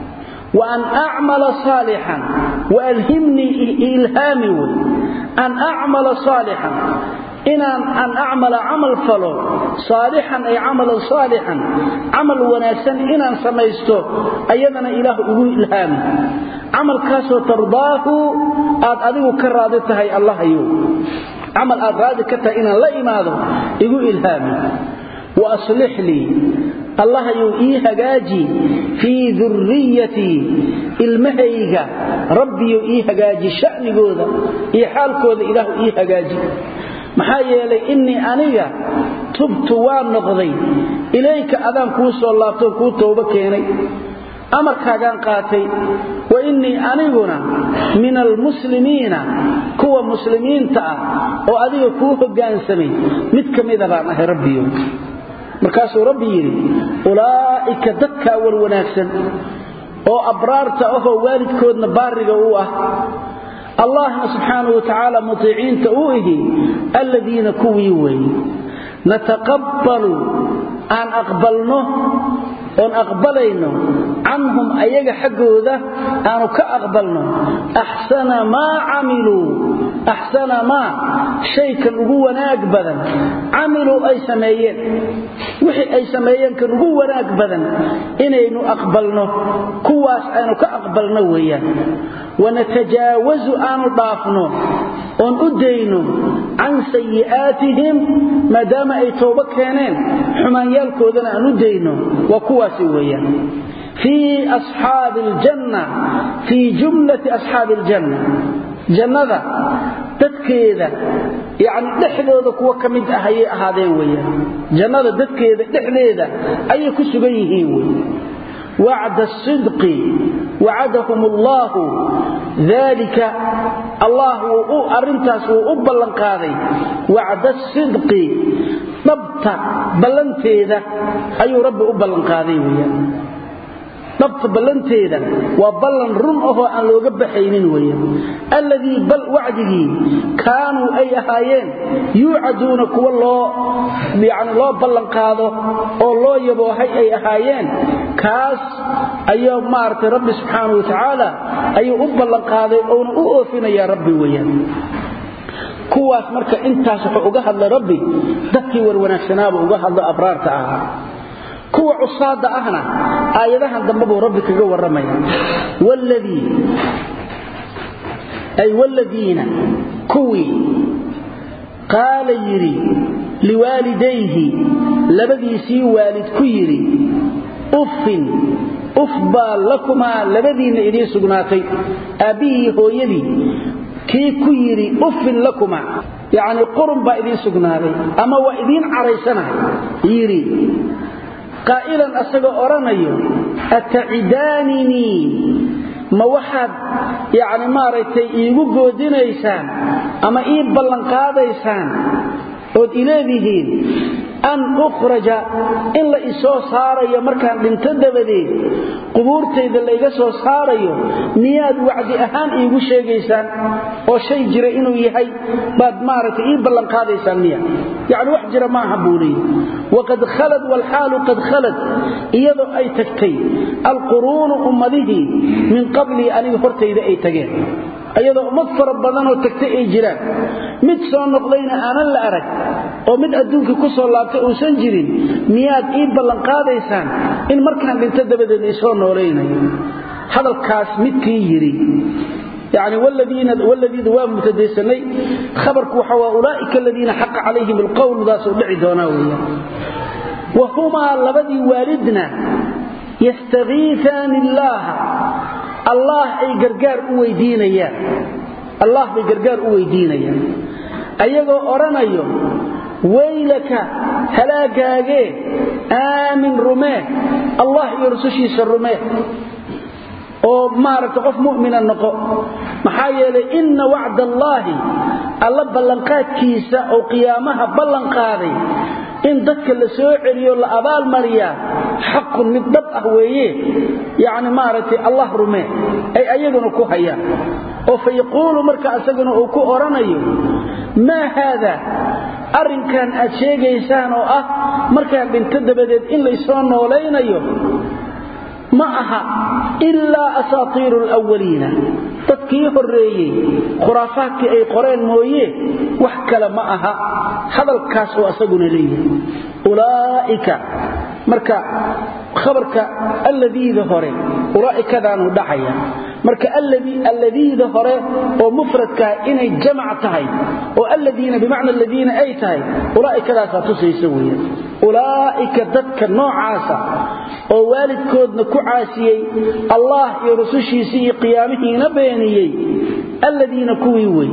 وأن أعمل صالحا وألهمني إلهامي أن أعمل صالحا أن أعمل عمل فلو صالحا أي عمل صالحا عمل وناسا إن سميسته أيضنا إله إلهامي عمل كاسو ترضاه أدعو كرادتها الله يو عمل أرادكتا إن لا إماده يقول إلهامي وأصلح لي الله يوئي هجاجي في ذريتي المهيجة ربي يوئي هجاجي شأن جوذا إيحال كوذا إله إيه هجاجي محايا لي إني أنيا تبت ونقضي إليك أذان كوسو الله تبكوته وبكيني أمر كاغان قاتي وإني أنيقنا من المسلمين كوى مسلمين تأى وأذيك كوه قانسمي متكم إذا بعناه ربي يوم markaasuu rabbi yiri ulaa'ika dadka war wanaagsan oo abraarta oo waalidkoodna baariga u ah Allah subhanahu wa ta'ala mutiicinta u ihi alladina kuwi way nataqabbalu an aqbalno on aqbalayno anhum ayaga xaqooda aanu ka aqbalno ahsana ma amilu ahsana ma shaykan ugu wanaag badan amilu ay sameeyeen wixii ay sameeyeen kan ugu wanaag badan inaynu aqbalno kuwaas aanu ka aqbalno weeyaan ونتجاوز أن ضافنا أن أدينه عن سيئاتهم ما دام أي توبة كانين حمان يالكوذنا أن أدينه وكواسي ويا في أصحاب الجنة في جملة أصحاب الجنة جنة تذكيذا يعني دحلوذا كوا كمد أهي هذين ويا جنة تذكيذا دحلوذا أي كسبيه ويا وعد الصدق وعدهم الله ذلك الله أرنتاس وأبلن قاضي وعد الصدق ضبط بلنتيذا أي رب أبلن قاضي ويا ضبط بلنتيذا وبلن رمعه أن لو قبحينين ويا الذي بل وعده كانوا أي هايين يوعدون كوا الله يعني الله بلن قاضه الله يبوحي أي هايين كاس أيها مارت رب سبحانه وتعالى أيها أبلن قاضي أو أوفنا يا ربي ويا كواس مركا انتاس وقهد لربي دكي وروناكسناب وقهد لأبرار تعالى كوا عصاد أهنا آياتها ضمبه ربك جوا الرمي والذين كوي قال يري لوالديه لبدي سي والد كيري أفبا لكما لبدين إليه سقناتي أبيه هو يدي كي كيري لكما يعني قرن با إليه سقناتي أما وإذين عريسنا يري قائلا أسقى أرانيو أتعدانني ما واحد يعني ما رأيتي إيقو دينيسان أما إيب بلنقاديسان od ileedihiin an ukhraja illa isoo saarayo markaan dhinto dabadeed qubuurtayda la iga soo saarayo niyaad wacdi ahaan iigu sheegaysaan oo shay jira inuu yahay baad maaragtay ii ballan qaadaysaan niya yaani wax jira ma habuulay waqad khalad wal halu qad khalad iyadoo ay tagtay alquruun ummadihi min qabli an hortayda ay tageen ayadoo ummad fara badan oo tagtay ay jiraan mid soo noqdayna aanan la arag oo mid adduunka ku soo laabtay oo san jirin miyaad ii ballan qaadaysaan in markaan dhinto dabadeed ay soo nooleeynayo hadalkaas midkii yiri يعني والذي دوام متديسني خبرك وحوا أولئك الذين حق عليهم القول ذا سودعي دوناوية وهما لبدي والدنا يستغيثان الله أي قرقار أويدينيا الله بقرقار أويدينيا أيضا أرانيو ويلك هلاكاقه آمن رماه الله يرسوشيس الرماه oo maarta qof mu'mina noqo maxaa yeelay inna wa'd allahi alla ballan qaadkiisa oo qiyaamaha ballan qaaday in dadka la soo celiyo la abaal mariya xaqun mid dab ah weeye yaani maarta allah rume ay ayaguna ku hayaan oo fayqulu marka asaguna uu ku oranayo ma hada arinkan aad sheegaysaan oo ah markaan dhinto dabadeed in la soo nooleeynayo معها إلا أساطير الأولين تذكيه الرئي خرافات أي قرين مويه وحكل معها هذا الكاس وأسقنا ليه أولئك مركا خبرك الذي ظهره أولئك ذانو دحيا مركا الذي ظهره ومفردك إني جمعتهي والذين بمعنى الذين أيتهي أولئك لا تصي سويا أولئك ذاتك النوع عاسى ووالد كودنا كعاسيي الله يرسوشي سي قيامه نبينيي الذين كويوي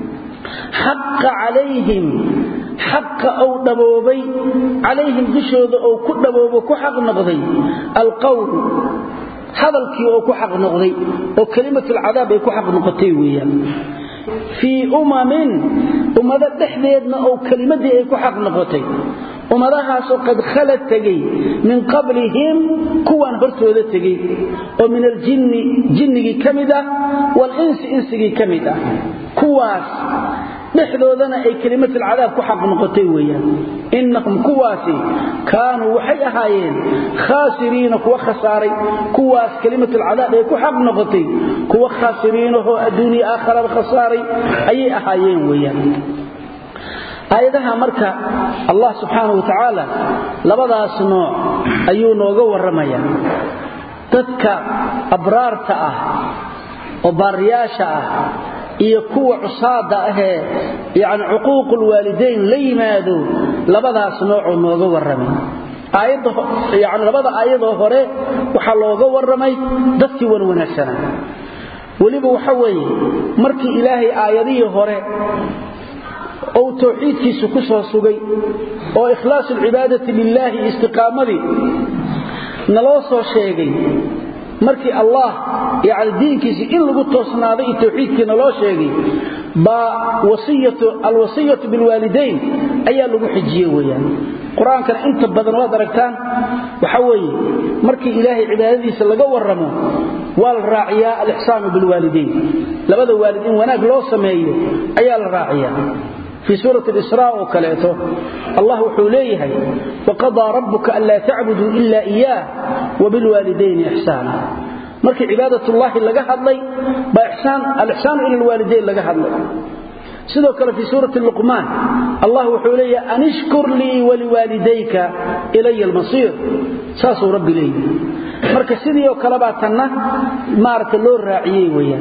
حق عليهم حق أو دبوبي عليهم دشود أو كدبوبو كحق نقضي القول هذا الكي أو كحق نقضي وكلمة العذاب كحق نقضي ويا في أمذا تحديدنا أو كلمة أي كحق نقضي ومدها قد خلت تجي من قبلهم كوان هرتوده تجي ومن الجن جني كمده والإنس إنسي كمده كواس نحدودنا أي كلمة العذاب كحق نقطي ويا إنهم كواسي كانوا وحي أهايين خاسرين كوا خساري كواس كلمة العذاب كحق نقطي كوا خاسرين هو الدنيا آخر بخساري أي أهايين ويا آياتها مركا الله سبحانه وتعالى لبدا سنوع أيو نوغا ورميا تدكا أبرارتا وبارياشا iyo kuwa cusaada ah yani xuquuqul waalideyn leeymaado labadaas nooc nooga waramay aayado yani labada aayado hore waxa looga waramay dadkii wanaagsan waliba waxa weeye markii ilaahay aayadihii hore oo tawxiidkiisu ku soo sugay oo ikhlaasul ibaadati lillahi istiqaamadii naloo soo sheegay markii Allah yaani diinkiisa in lagu toosnaaday tawxiidkiina loo sheegay ba alwasiyatu bil walidayn ayaa lagu xijiyay weeyaan quraanka inta badan waad aragtaan waxa weeye markii ilaahay cibaadadiisa laga waramo wal raaciya al-ihsan bil walidayn labada waalidin wanaag loo sameeyo ayaa la raaciya في سورة الإسراء وكلاته الله حوليه وقضى ربك ألا تعبدوا إلا إياه وبالوالدين إحسانا مركي عبادة الله لغا هدلي بإحسان الإحسان إلى الوالدين لغا هدلي سيدوك في سورة اللقمان الله حوليه أن اشكر لي ولوالديك إلي المصير ساسو ربي لي مركي سيديو كلباتنا مارك اللور راعيي ويا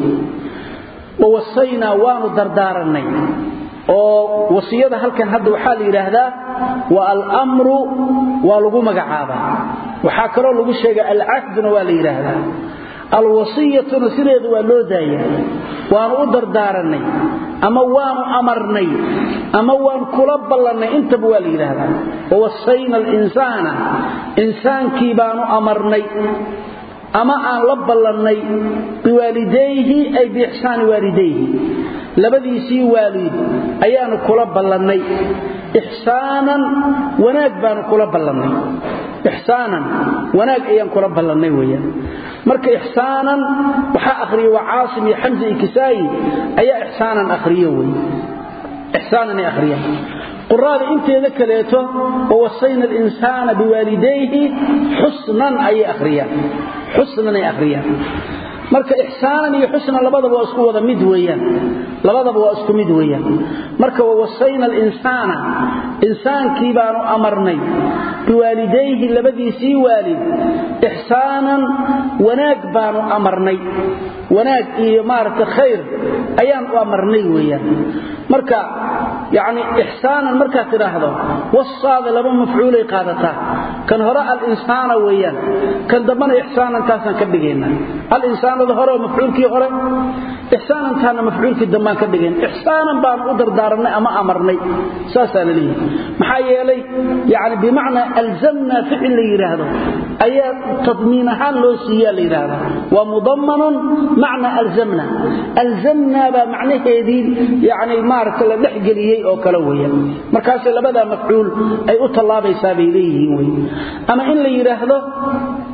ووصينا وانو دردارني oo wasiyada halkan hadda waxa la yiraahdaa waa al-amru waa lagu magacaabaa waxa kale lagu sheegay al-aqdna waa la yiraahdaa al-wasiyatu sideedu waa loo daayaa waan u dardaaranay ama waan amarnay ama waan kula ballanay inta waa la yiraahdaa wasayna al-insana insaanki baanu amarnay ama aan la ballanay biwaalidayhi ay bi ihsan waalidayhi labadiisii waalid ayaanu kula ballanay ihsaanan wanaag baanu kula ballanay ihsaanan wanaag ayaan kula ballanay weeyaan marka ihsaanan waxa akhriyo Aasim iyo Hamza iyo Kisaayi ayaa ihsaanan akhriyo weeyaan ihsaanan akhriyo قراد انت ذكرته ووصينا الإنسان بوالديه حسنا أي أخريا حسنا أي أخريا marka ihsaan iyo xusna labadaba isku wada mid weeyaan labadaba waa isku mid weeyaan marka wasayna al-insana insaanki baanu amarnay biwaalidayhi labadiisii waalid ihsaanan wanaag baanu amarnay wanaag iyo maarta khayr ayaan u amarnay weeyaan marka yaani ihsaanan marka tiraahdo wasaada laba mafcuul ay qaadata kan hore al-insana weeyaan kan dambana ihsaanan taasan ka dhigayna al-insana هذا مفعول كي هره احسانا كان مفعول كي دمان كدغين احسانا بان ودردارنay ama amarnay saasana leeyahay maxaa yeelay yaani bimaana alzamna fi'l yiraahdo ayaa tadmiin ahaan loo siiyaa yiraahdo wa mudamman maana alzamna ba macnaheedii yaani maarka la dhaxgeliyay oo kala weeyaan markaas labada mafcuul ay u talaabaysaa bay leeyihiin way ama in la yiraahdo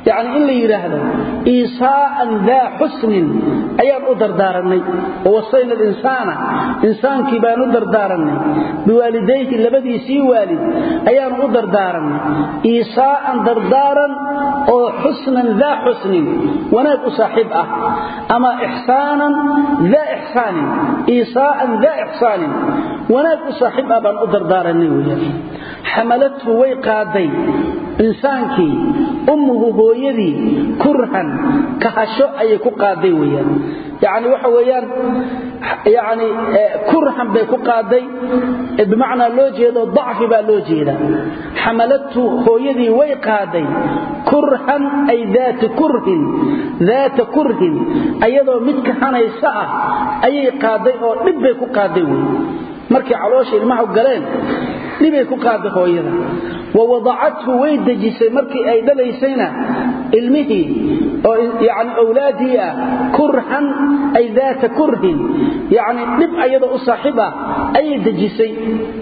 يعني إلا يراهد إيصاء ذا حسن أيان أدردارني ووصينا الإنسان كبان أدردارني بوالديه لبدي سي والد أيان أدردارني إيصاء دردارا أو حسنا ذا حسن وناك صاحبه أما إحسانا ذا إحسان إيصاء ذا إحسان وناك صاحبه بان أدردارني حملته ويقادي إنسانك أمه هو يدي كرها كهشو أي كقادي ويا يعني وحويان يعني كرها بكقادي بمعنى لوجيده ضعف بالوجيده حملته هو يدي ويقادي كرها أي ذات كره أيضا متك حنيسا أي قادي أو لبي كقادي ويا markii calooshii ilmaha galeen libay ku qaado hooyada ووضعته ويدجسي markii ay dhalaysayna ilmihi oo yaani awlaadiya kurhan ay daata kurhin yaani dib ayada u saaxiba ay dajisay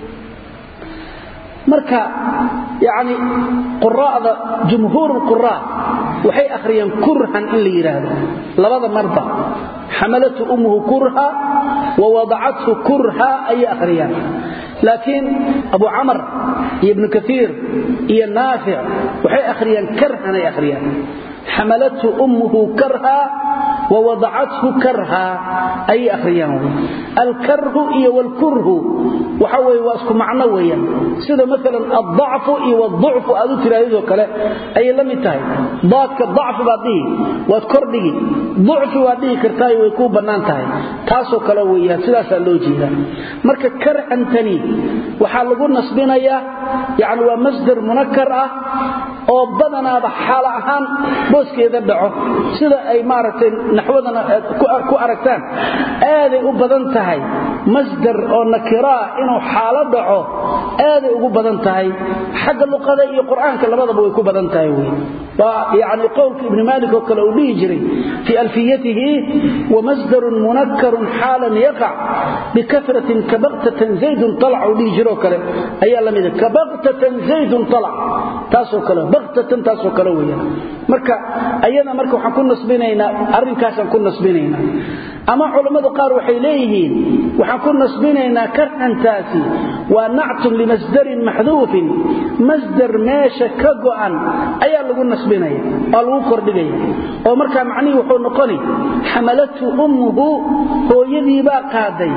marka yaani quraada jumhuur alqura waxay akhriyaan kurhan in la yiraahdo labada marba حملته أمه كرها ووضعته كرها أي أخريان لكن أبو عمر ابن كثير هي النافع وحي أخريان كرها أي أخريان حملته أمه كرها ووضعته كرها أي أخريان الكره والكره وحوي واسكو معنويا سيدا مثلا الضعف والضعف أدو تراهيدو كلا أي لم يتهي ضاك الضعف بعديه واتكرده ضعف بعديه كرتاي ويكون بنانتهي تاسو كلاويا سيدا سألوجيها مركا كرحنتني وحالقون نصبنا يعني ومصدر منكر oo badana xaala ahaan booskeeda dhaco sida ay maaragtay naxwadana ku aragtaan aaday u badan tahay masdar oo nakira inuu xaala dhaco aaday ugu badan tahay xagga luqada iyo quraanka labadaba way ku badan tahay waa yaani qowlka ibn malik oo kale uu dhigi jiray fi alfiyatihi wa masdar munakkar halan yaqa bikafratin kabaqtatan zayd tal'a uu dhigi jiro kale ayaa lamid kabaqtatan zayd tal'a taasoo kale baqtatan taasoo kale weeyaan marka ayana marka waxaan ku nasbinaynaa arinkaas aan ku nasbinaynaa ama culimadu qaar waxay leeyihiin waxaan ku nasbinaynaa karhantaasi waa na'tun limasdarin mahdhuf masdar meesha ka go'an ayaa lagu nasbinaya oo lagu kordhigaya oo marka macni wuxuu noqoni hamalatu ummuhu hooyadii baa qaaday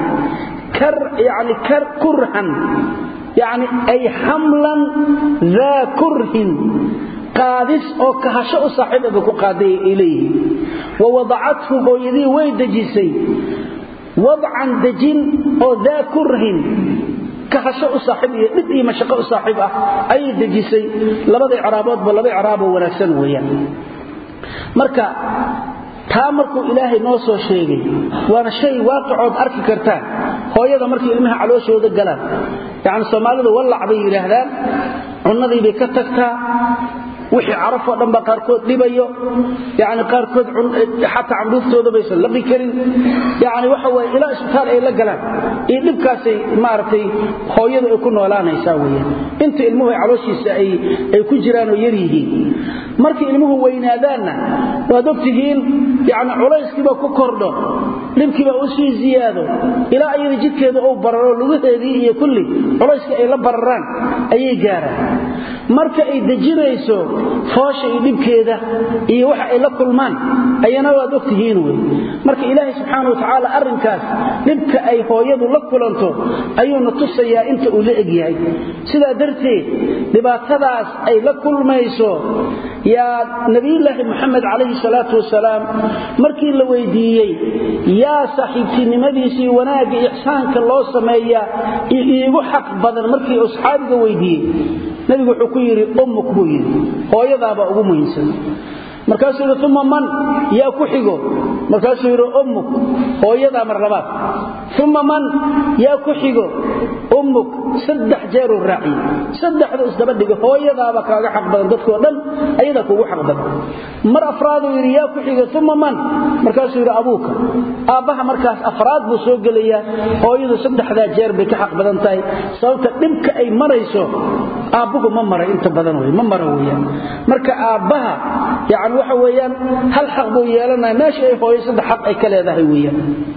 يعني كرها يعني أي حملا ذا كره قادس أو كهشاء صاحبه بكو قادي إليه ووضعته هو يدي ويدجسي وضعا دجين أو ذا كره كهشاء صاحبه بدي مشقاء صاحبه أي دجسي لبضي عرابات بلبضي عرابه ولا سنويا مركا تامركو إلهي نوصو شيغي وانا شيء واقعود أركي كرتان hooyada markii ilmaha calooshooda galaan yaani Soomaalidu wallac bay yiraahdaan cunadii bay ka tagtaa wixii caraf oo dhan ba qaarkood dhibayo yaani qaarkood hatta cambuuftooda baysan la bikarin yaani waxa way ila isbitaal ay la galaan ee dibkaasay maartay hooyada ay ku noolaanaysaa weeyaan inta ilmuhu calooshiisa ay ku jiraan oo yar yihiin markii ilmuhu weynaadaana waa dogtihiin yaani culayskiiba ku kordho dhibkiiba u sii ziyaado ila ay jidkeeda oo bararo lugaheedii iyo kulli culayska ay la bararaan ayay gaaraan marka ay dajinayso foosha iyo dhibkeeda iyo waxa ay la kulmaan ayana waa dogtihiin weey marka ilaahay subhanahu wa ta'ala arinkaas dhibka ay hooyadu la kulanto ayuu tusayaa inta uu la egyahay sida darteed dhibaatadaas ay la kulmayso ya nabiyullaahi muhammad alayhi salatu wasalaam markii la weydiiyay ya saaxiibtinimadiisii wanaaga ihsaanka loo sameeyaa iigu xaq badan markii asxaabiga weydiiyay nabigu wuxuu ku yiri ummuk buu yiri hooyadaaba ugu muhiimsan markaasuu yiri thumma man yaa ku xigo markaasuu yiri ummuk hooyada mar labaad thumma man yaa ku xigo ummuk saddex jeer oo raaci saddexda isdaba dhigo hooyadaaba kaaga xaq badan dadkoo dhan ayada kugu xaq badan mar afraad uu yiri yaa ku xigo thumma man markaasuu yiri abuuka aabaha markaas afraad buu soo galaya hooyadu saddexda jeer bay ka xaq badan tahay sababta dhibka ay marayso aabuhu ma mara inta badan way ma mara weeyaan marka aabaha yaani waxa weeyaan hal xaq buu yeelanaa meesha ay hooyo saddex xaq ay ka leedahay weeyaan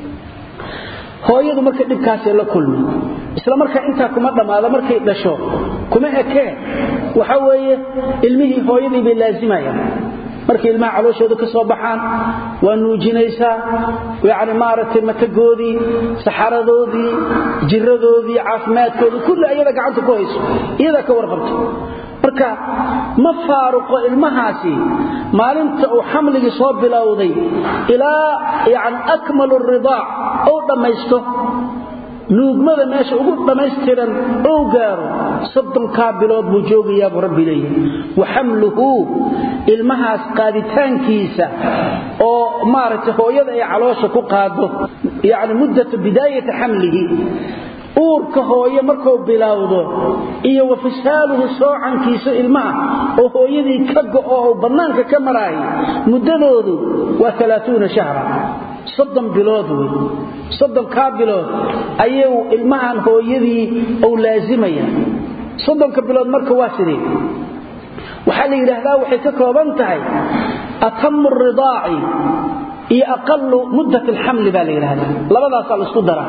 hooyadu marka dhibkaas la kulmi isla marka inta kuma dhamaada markay dhasho kuma ekee waxa weeye ilmihi hooyadii bay laazimayaan markii ilmaha calooshooda ka soo baxaan waa nuujinaysa yaani maaragtay matagoodii saxaradoodii jiradoodii caafimaadkoodii kullu ayada gacanta ku hayso iyada ka warqabto marka ma faaruqo ilmahaasi maalinta uu xamliga soo bilowday ilaa yaani akmalu ridaa oo dhamaysto nuugmada meesha ugu dhamaystiran oo gaaro 30 bilood buu joogayaa rabbi leeyahay wa hamluhu ilmahaas qaaditaankiisa oo maaragtay hooyada ay caloosha ku qaado yaani muddada bidaayada xamlihi uurka hooyo markuu bilowdo iyo wafisaaluhu soocankiisa ilmaha oo hooyadii ka go'o oo banaanka ka maray muddadoodu waa 30 shahra 30 bilood way 30 bilood ayuu ilmahan hooyadii oo laazimaya 30 bilood marka waa sidii waxa la yiraahdaa waxay ka kooban tahay atammu ridaa'i iyo aqallu muddat al-haml baa la yiraahdaa labadaas la isku daraa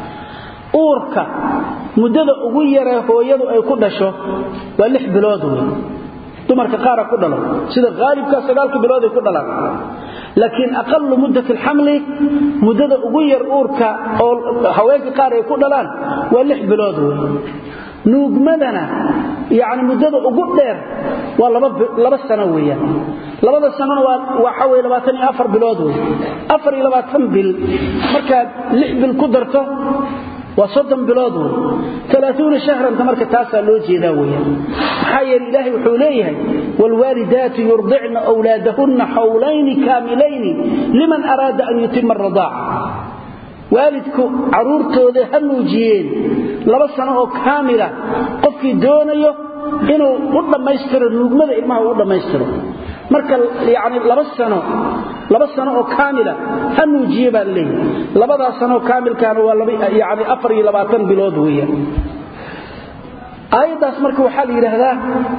uurka muddada ugu yar ee hooyadu ay ku dhasho waa 6 bilood weey dumarka qaar ku dhalo sida qaalibka 9 bilood ay ku dhalaan laakiin aqallu muddat al-haml muddada ugu yar uurka oo haweenka qaar ay ku dhalaan waa 6 bilood weey nuugmadana yaani muddada ugu dheer waa 2 sano weeyaan 2 sano waxa way 24 bilood weey 24 bil marka 6 bil ku darto وصدم بلاده 30 شهرا تمرك تاسع لو جيدا ويا حير إلهي وحوليه والوالدات يرضعن أولادهن حولين كاملين لمن أراد أن يتم الرضاعة والدك عرورته ذي هنوجيين لبسنه كاملة قفك دونيه إنه قد ما يستره ماذا إلمه قد ما يستره marka yaani 2 sano oo kaamila hanu jiiba leey 2 sano kaamilkan waa yaani 24 bilood weeyaan ayadaas marka waxa la yiraahdaa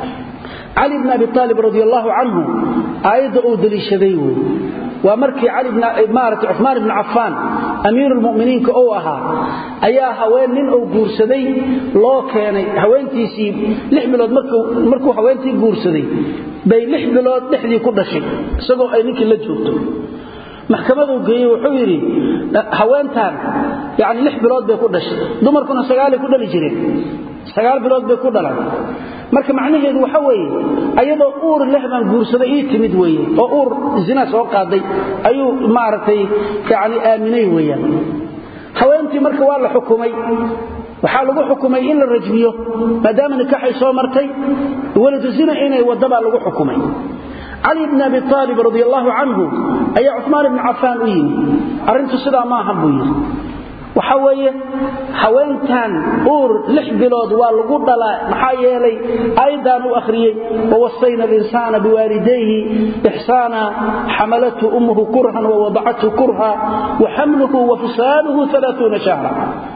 Ali ibn Abi Talib radiyallahu anhu ayada uu dalishaday weey waa markii Ali ibn Uthman ibn Affan amirul mu'minin ka oo ahaa ayaa haween nin oo guursaday loo keenay haweentiisii 6 bilood markuu haweentii guursaday bay 6 bilood dhexdii ku dhashay isagoo ay ninkii la joogto maxkamadu geeyay wuxuu yiri haweentan yaani 6 bilood bay ku dhashay dumarkuna 9 ku dhali jireen 9 bilood bay ku dhalaan marka macnaheedu waxa weeye ayadoo uur lehban guursaday ii timid weeye oo uur zina soo qaaday ayuu maartay yaani aaminay weeyaan haweentii marka waa la xukumay waxa lagu xukumay in la rajmiyo maadaama nikaxay soo martay walad zina inay wadaba lagu xukumay Ali ibn Abi Talib radiyallahu anhu ayaa Uthman ibn Affan u yimi arintu sida ma habuyo waxa weeye haweentan uur 6 bilood waa lagu dhalaa maxaa yeelay aydan u akhriyay wasayna al-insana biwalidayhi ihsana hamalatu ummuhu kurhan wa wada'athu kurha wa hamluhu wa fisaluhu 30 shahra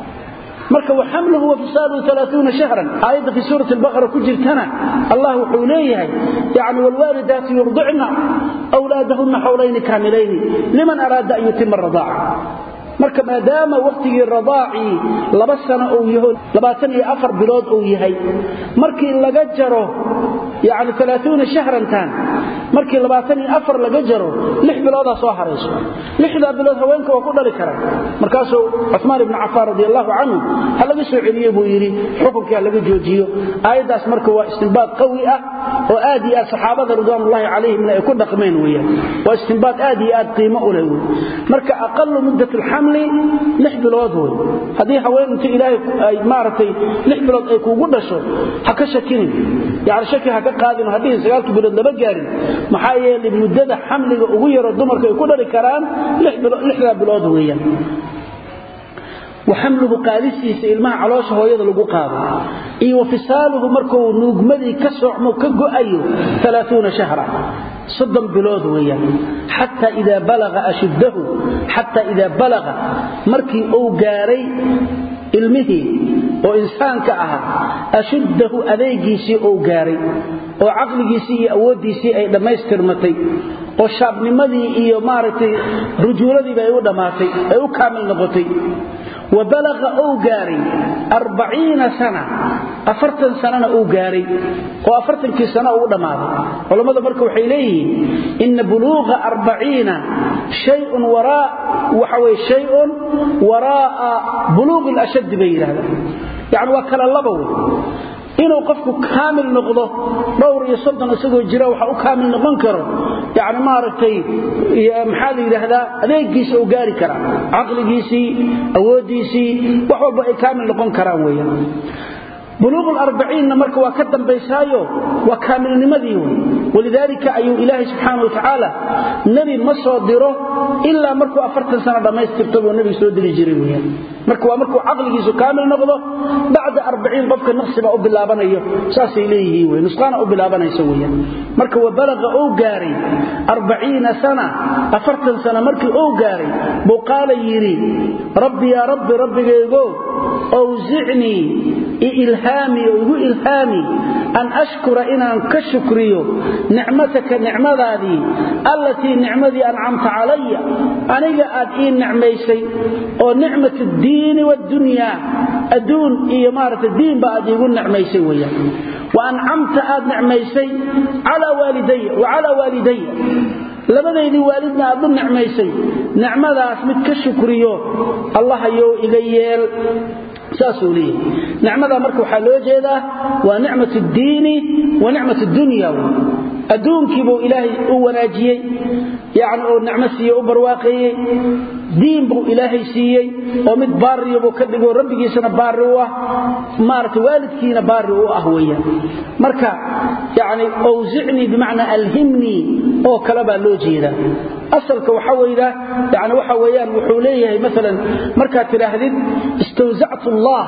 marka wa hamluhu wa fisaluhu 30 shahran ayada fi surah al-baqara ku jirtana Allah wuxuu leeyahay yaani wal walidatu yurdi'na awladahunna hawlayn kamilayn liman arada an yutimma ar-rida'a marka maadaama waqtigii radaaci 2 sano oo yahay 24 bilood oo yahay markii laga jaro yaani 30 shahran tan markii 24 laga jaro 6 bilood soo harayso 6 bilood haweenka waa ku dhali karaan markaas Uthman ibn Affan radiyallahu anhu halaga soo celiyay buu yiri xukunka laga joojiyo ayadaas marka waa istinbaad qawi ah oo aad iyo saxaabada radiyallahu alayhim ay ku dhaqmeen weeyaan waa istinbaad aad iyo aad qiimo u leh marka aqallu muddatul haml 6 bilood hadii haweentu ilaahay ay maartay 6 bilood ay kuugu dhasho ha ka shakin yaar shaki ha ka qaadin hadii 9 bilood laba gaarin maxaa yeelay muddada xamliga ugu yaro dumarka ay ku dhali karaan 6 bilood weeyaan وحمله قالسيس ilmaha caloosha hooyada lagu qaado iyo fisaluhu markuu nuugmadii ka socmo ka go'ayo 30 shahra صدم بلود ويا حتى إذا بلغ أشده حتى إذا بلغ مركي أو جاري ilmihi oo insaanka ah ashuddahu adeegiisi oo gaaray oo aqligiisi iyo awoodiisi ay dhameystirmatay oo shaabnimadii iyo maaragtay rujuuladii ay u dhamaatay ay u kaamil noqotay وبلغ أو جاري 40 سنة 40 سنة أو جاري و40 سنة أو دماغ ولما ذكروا حيليه إن بلوغ 40 شيء وراء وحوي شيء وراء بلوغ الأشد بين هذا يعني وكل الله بول inuu qofku kaamil noqdo dhowr iyo 30 isagoo jira waxa uu kaamil noqon karo yaani maaragtay maxaa la yiraahdaa adeegiisa uu gaari kara aqligiisi awoodiisi wax walba ay kaamil noqon karaan weeyaan بلوغ 40 marka waa ka dambeysaayo waa kaamilnimadii ولذلك أيو إلهي سبحانه وتعالى نبي ما صدره إلا مركو 40 سنة دمايسترتو النبي سو دلي جيري marka aqligiisu kaamil noqdo bacda 40 qofka naqsiba u bilaabanayo saas ilayhi way nusqana u bilaabanayso weeyaan marka waa balaga oo gaaray 40 sana 40 sana markii oo gaaray buu qaala yiri rabbi ya rabbi rabbigaygo awzi'ni ilhami ugu ilhami an ashkura inaan ka shukriyo ni'mataka ni'madadi allati ni'madi an'amta alayya aniga aad ii ni'maysay oo ni'matu الدين والدنيا أدون إيمارة الدين بعد يقول نعميسي ويا وأنعمت آد نعميسي على والدي وعلى والدي لماذا يدي والدنا أظن نعميسي نعمة أسمت كالشكريو الله يو إليال ساسولي نعمة مركو حلو جيدة ونعمة الدين ونعمة الدنيا أدون كيبو إلهي وناجيي يعني نعمة سيئة وبرواقي دين بو إلهي سيئي ومد باري بو كدقو ربكي سنة باريوه مارت والدكينا باريوه أهوية مركا يعني أوزعني بمعنى ألهمني أو كلبا لوجيدا أصلك وحويدا يعني وحويان وحوليه مثلا مركا تلاهدين استوزعت الله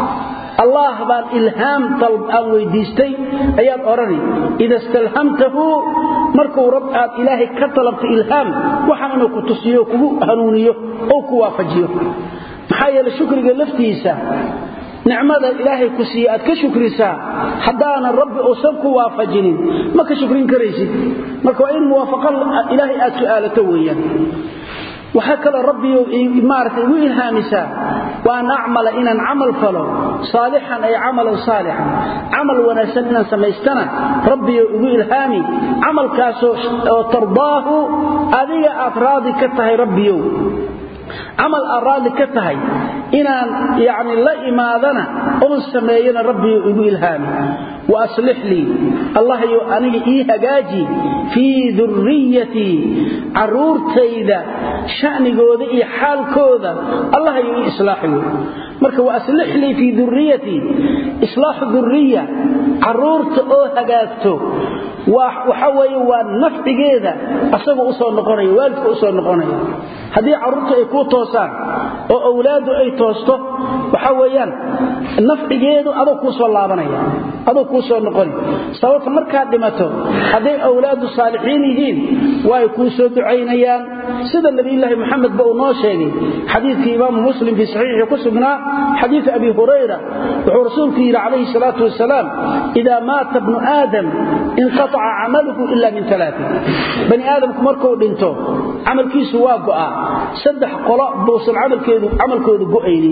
بان إلهام طلب أن ويديستي أياد أراني إذا استلهمته مركو رب إلهي كطلبت إلهام وحانو كتصيوك هنونيه أو كوافجيه محايا لشكر لفتيسا نعمة إلهي كسيئات كشكريسا حدانا الرب أصبك وافجنين ما كشكرين كريسي مركو إن موافقا إلهي أسؤالة ويا وحكى ربي إمارة وإلهامسا وأن أعمل إن عمل فلو صالحا أي عمل صالحا عمل ونسلنا سميستنا ربي وإلهامي عمل كاسو ترضاه أذي أفرادي كتهي ربي عمل أرادي كتهي إن يعني لا إمادنا أمن سمينا ربي وإلهامي وأصلح لي الله أني إيهاجي في ذريتي عرور تيدا شأن قوذي حال كوذا الله إصلاحي مركا وأصلح لي في ذريتي إصلاح الذرية عرور تأوهاجاته وحوي والنفع جيدا أصبه أصول نقوني والدك أصول نقوني هذه عرورته يكون توسان وأولاده أي توسته وحويان النفع جيدا أدوك أصول الله بنيا أدوك أصول نقوني سوف مركا دمته هذه أولاد الصالحين يهين ويكون دعينيان سيد النبي الله محمد بأوناشيني حديث إمام مسلم في صحيح قسمنا حديث أبي هريرة ورسولك عليه الصلاة والسلام إذا مات ابن آدم انقطع عمله إلا من 3 بني آدم كمركو دينتو عمل كيس واقعا سدح قلاء بوصل عمل كيدو قؤيني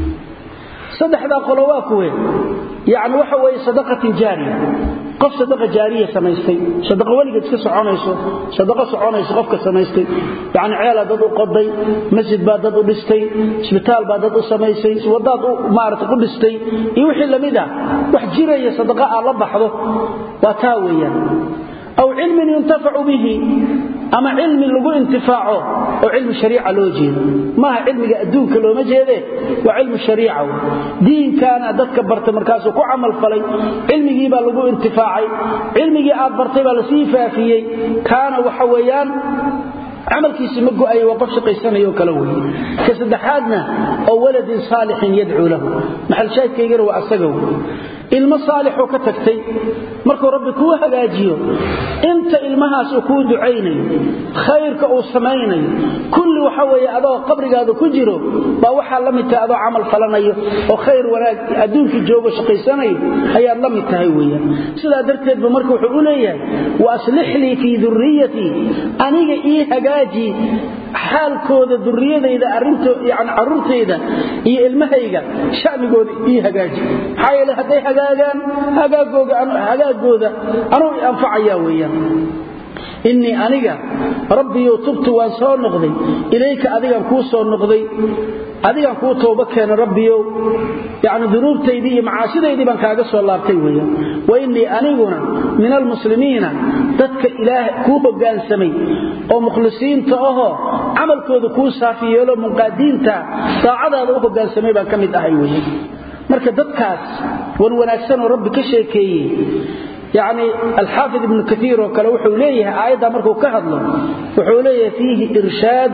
سدح ذا قلواكوه يعني وحوي صدقة جارية قف صدقة جارية سميستي صدقة ولقد كسعونيسو صدقة سعونيسو قفك سميستي يعني عيالة دادو قضي مسجد بادادو دستي سبتال بادادو سميستي ودادو مارت قدستي يوحي لمدى وحجيري صدقاء الله بحضه وتاويا أو علم ينتفع به أما علم لغو انتفاعه أو علم الشريعة لوجيه ما علم أدونك لو مجهده وعلم الشريعة دين كان أدتك برت مركزه كعمل فلي علم جيبا لغو انتفاعي علم جيبا برتبا لسيفا فيه كان وحويان عمل كيسي مقو أي وقف شقيسانه يوكلوه كسدحادنا أو ولد صالح يدعو له محل شايد كيقر وأسقه المصالح وكتكتي مركو ربي كو هجاجيو انت المهاس كو دعيني خيرك او سميني كل kulli waxa weeye adoo qabrigaada ku jiro ba waxa la mid tahay adoo amal falanayo oo khayr wanaag adduunka joogo shaqaysanayo ayaa la mid tahay weeyaan sida darteed ba markuu wuxuu leeyahay wa aslih li fi dhurriyyati aniga ii hagaaji xaalkooda dhurriyadayda arinto yaani carruurtayda iyo ilmahayga shaanigooda ii hagaaji xayla haday hagaagaan hagaagooda anuu anfacaya weeyaan إني أنيقا ربي يطبت وانسان نقضي إليك أذيقا كوسو نقضي أذيقا كوتو بكين ربي يعني ذنوب تيدي معاشي تيدي بانكاقص والله بتيوية وإني أنيقنا من المسلمين تدك إله كوبو قان سمي ومخلصين تأهو عمل كودو كوسا في يولو منقادين تا طاعدا ذوكو قان سمي بانكامي تأهيوية مركا ددكاس ونواناكسان ربي كشيكي يعني الحافظ ابن كثير وكله وحوليه آية مركو كهضله وحوليه فيه إرشاد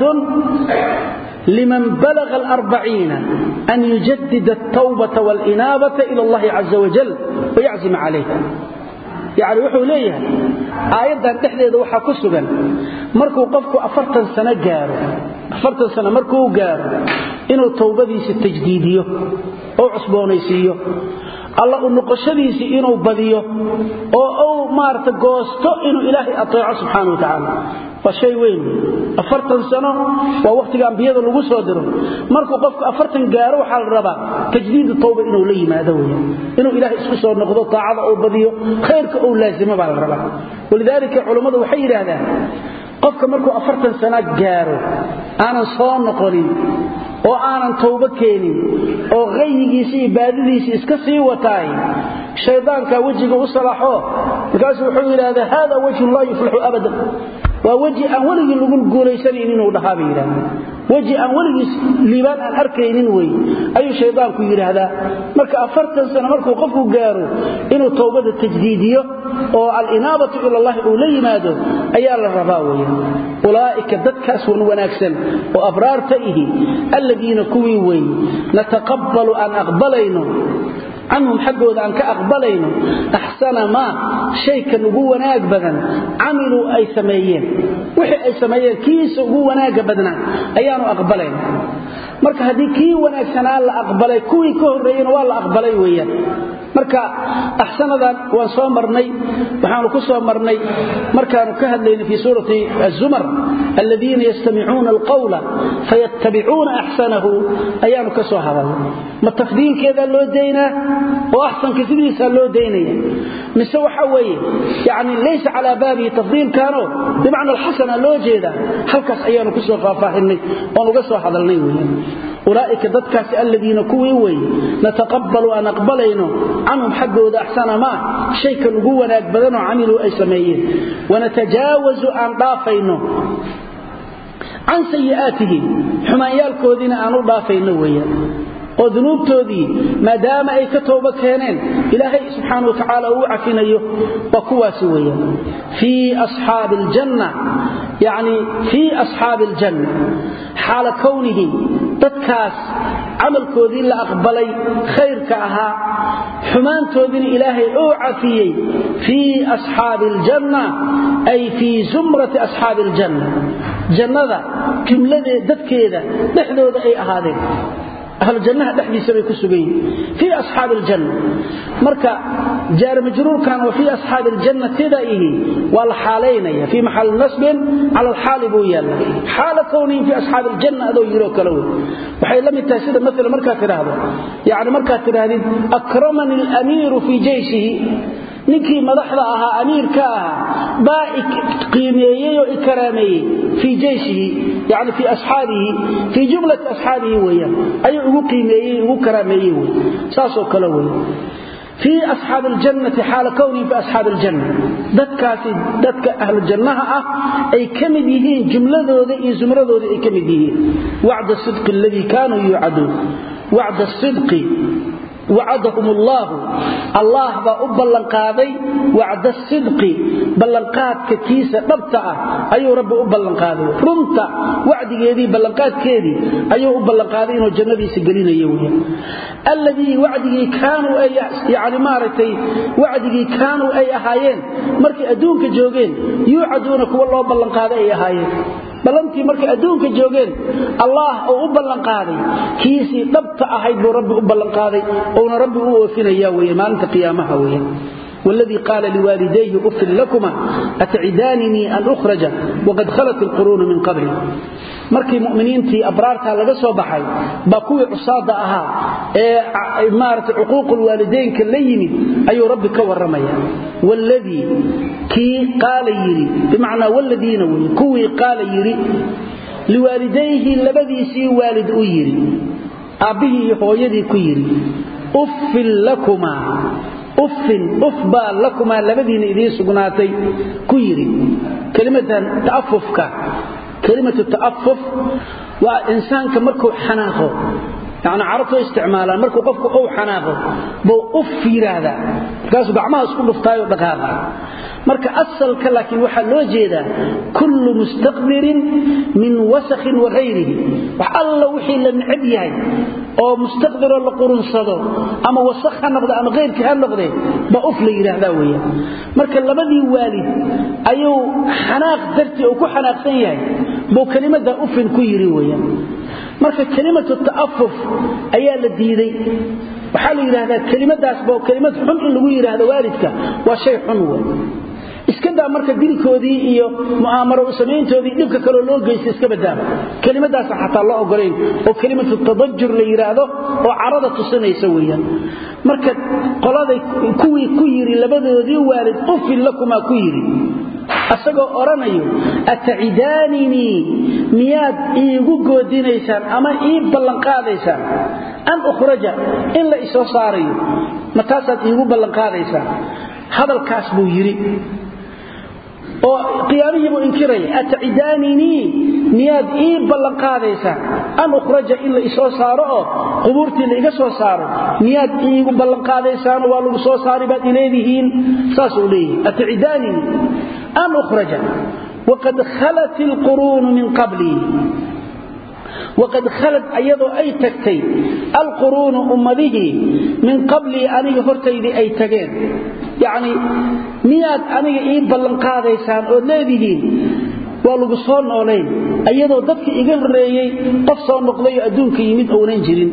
لمن بلغ 40 أن يجدد التوبة والإنابة إلى الله عز وجل ويعزم عليها يعني وحوليه آية تحديد وحا كسبا مركو قفكو 40 سنة جارو 40 سنة مركو جارو إنه التوبة دي ستجديديه أو عصبونيسيه الله نقشديسي إنه بديه أو مارت قوسته إنه إلهي أطيعه سبحانه وتعالى فشيء وين 40 سنة ووقت كان بيده لو سودره markuu qofku 40 gaaro waxa la rabaa tajdiid tawba inuu la yimaado inuu ilaahay isku soo noqdo taacada oo badiyo khayrka oo laazima baa la rabaa walidaalika culimadu waxay yiraahdaan qofka markuu 40 sano gaaro aanan soo noqonin oo aanan tawba keenin oo qaygiisa ibaadadiisa iska sii wataay shaydaanka wajiga u salaaxo markaas wuxuu yiraahdaa hada wajhu la yuflihu abadan ووجه أن ولي لغو القوليسانين إنه دحابي يرهد وجه أن ولي ليبان أن أركينين وي أي شيطان كو يرهد مركا 40 سنة مركا قفو قارو إنه توبة التجديدية والإنابة إلى الله أولي ماذا أيال الرباوية أولئك ددكاس ونواكسا وأبرار تأيه الذين كوي وي نتقبل أن أقبلينه عنهم حقود أن كأقبلين أحسن ما شيء كنقوة ناقبدا عملوا أي سميين وحي أي سميين كيس قوة ناقبدنا أيانوا أقبلين مركا هذه كي وناكسنا الله أقبلي كوي كهرين والله أقبلي ويا مركا أحسن ذا وانصوى مرني وحانوا كسوى مرني مركا نكهد في سورة الزمر الذين يستمعون القول فيتبعون أحسنه أيانوا كسوى هذا ما التفدين كذا اللو دينا وأحسن كثيريس اللو ديني من سوى حوي يعني ليس على بابه تفضيل كانوا بمعنى الحسن اللو جيدا حلقس أيانوا كسوى فافاهني ونقسوى هذا النيوي أولئك ذاتكاس الذين كويوي نتقبل أن أقبلينه عنهم حقه ذا أحسن ما شيء كنقوة نأقبلنه عملوا أي سميين ونتجاوز أن ضافينه عن سيئاته حمايال كودين أنو ضافينه ويا وذنوبتودي ما دام أي كتوبة كانين إلهي سبحانه وتعالى وعفين أيه وكوا سويا في أصحاب الجنة يعني في أصحاب الجنة حال كونه تتكاس عمل كودين لأقبلي خير كأها حمان تودين إلهي أوعفي في أصحاب الجنة أي في زمرة أصحاب الجنة جنة كملة دتكيدة نحن أي أهالي أهل الجنة دحدي سبي كسبين في أصحاب الجنة مركا جار مجرور كان وفي أصحاب الجنة تدائه والحالين في محل نصب على الحال بويال حال كونين في أصحاب الجنة أدو يروك له وحي لم يتأسد مثل مركا تراهده يعني مركا تراهده أكرمني الأمير في جيشه ninkii madaxda ahaa amiirka ahaa baa qiimeeyay oo ikraamay fi jeeshihi yani fi ashabihi fi jumlat ashabihi weeyaan ay ugu qiimeeyay ugu karaameeyay saaso kala weeyaan في أصحاب الجنة حال كونهم في أصحاب الجنة دتك أهل الجنة أي كمديهين جملة ذي زمرة ذي أي كمديهين وعد الصدق الذي كانوا يعدون وعد الصدق وعدهم الله بأبلن قاضي وعد الصدق بلنقات ككيسة نبتع أيو رب أبلن قاضي رمت وعد يدي بلنقات كيدي أيو أبلن قاضي وجنة سجلين يوميا الذي وعده كانوا أي يعني مارتي وعده كانوا أي أحايين مركي أدونك جوغين يوعدونك والله أبلن قاضي أي أحايين balantii markay adduunka joogeen Allah oo u ballan qaaday kiisi dhabta ahayd buu Rabbi u ballan qaaday oo Rabbi u oofinaya weeye maalinta qiyaamaha weeye والذي قال لوالديه أف لكما أتعدانني أن أخرج وقد خلت القرون من قبل markii muuminiintii abraarta laga soo baxay ba kuwii cusaada ahaa imaaratu xuquuqul waalideynka la yimid ayuu Rabbi ka waramaya walladii ki qaal yiri bimaana walladina kuwii qaal yiri liwaalidayhi labadiisi waalid u yiri abihi hooyadii ku yiri uffil lakuma أفبا لكما لبدين إذي سقناتي كيري كلمة تأففك كلمة التأفف وإنسان كمركو حناخه يعني عرفه استعمالا مركو قفكو أو حناخه بو أفير هذا كاسو بعمها اسكول افتايو دقاقا مركا أصل لكن وحال لو جيدا كل مستقدر من وسخ وغيره وحال وحي لنعبيه oo mustaqdir la qurunsadoo ama wasakha noqdo ama qeyrka ha noqdo ba uf la yiraahdaa weeyaa marka labadii waalid ayuu xanaaq dartii oo ku xanaaqsan yahay boo kalimada ufin ku yiri weeyaa marka kalimatu ta'affuf ayaa la diiday waxa la yiraahdaa kalimadaas boo kalimad xun in lagu yiraahdo waalidka waa shay xun weeyaa iska daa marka dilkoodii iyo mu'aamaro u sameyntoodii dibka kale loo geystay iska badaa kalimadaas xataa loo ogoleyn oo kalimatu tadajjur la yiraahdo oo carada tusinaysa weeyaan marka qoladay kuwii ku yiri labadoodii waalid ufil lakuma ku yiri asagoo oranayo ataidaanini miyad iigu goodinaysaan ama ii ballan qaadaysaan an ukhraja illa isoo saarayo mataasaad iigu ballan qaadaysaan hadalkaas buu yiri oo qiyaamihii buu inkiray ataidaanini miyad ii ballan qaadaysaan an ukhraja illa isoo saaro oo qubuurtii la iga soo saaro miyad iigu ballan qaadaysaan waa lagu soo saari baad ileedihiin saasuu leeyahay ataidaanini أن أخرج وقد خلت القرون من قبلي وقد خلت أيضا أي تكتي القرون أمده من قبلي أني هرتيدي أي تكين يعني مياد أني إيب بلنقاذيسان أولادهين ولقصون أولين أيضا ضدك إيقان رأيي قفصوا النقضي أدونك يمد أو ننجرين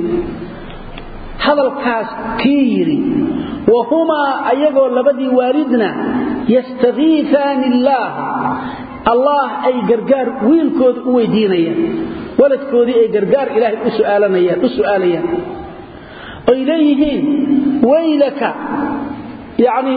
هذا الكاس كيري وهما أيضا لبدي واردنا يستغيثان الله أي قرقار ويلكود ويدينيا ولدكودي أي قرقار إلهي أسؤاليا وإليهين ويلك يعني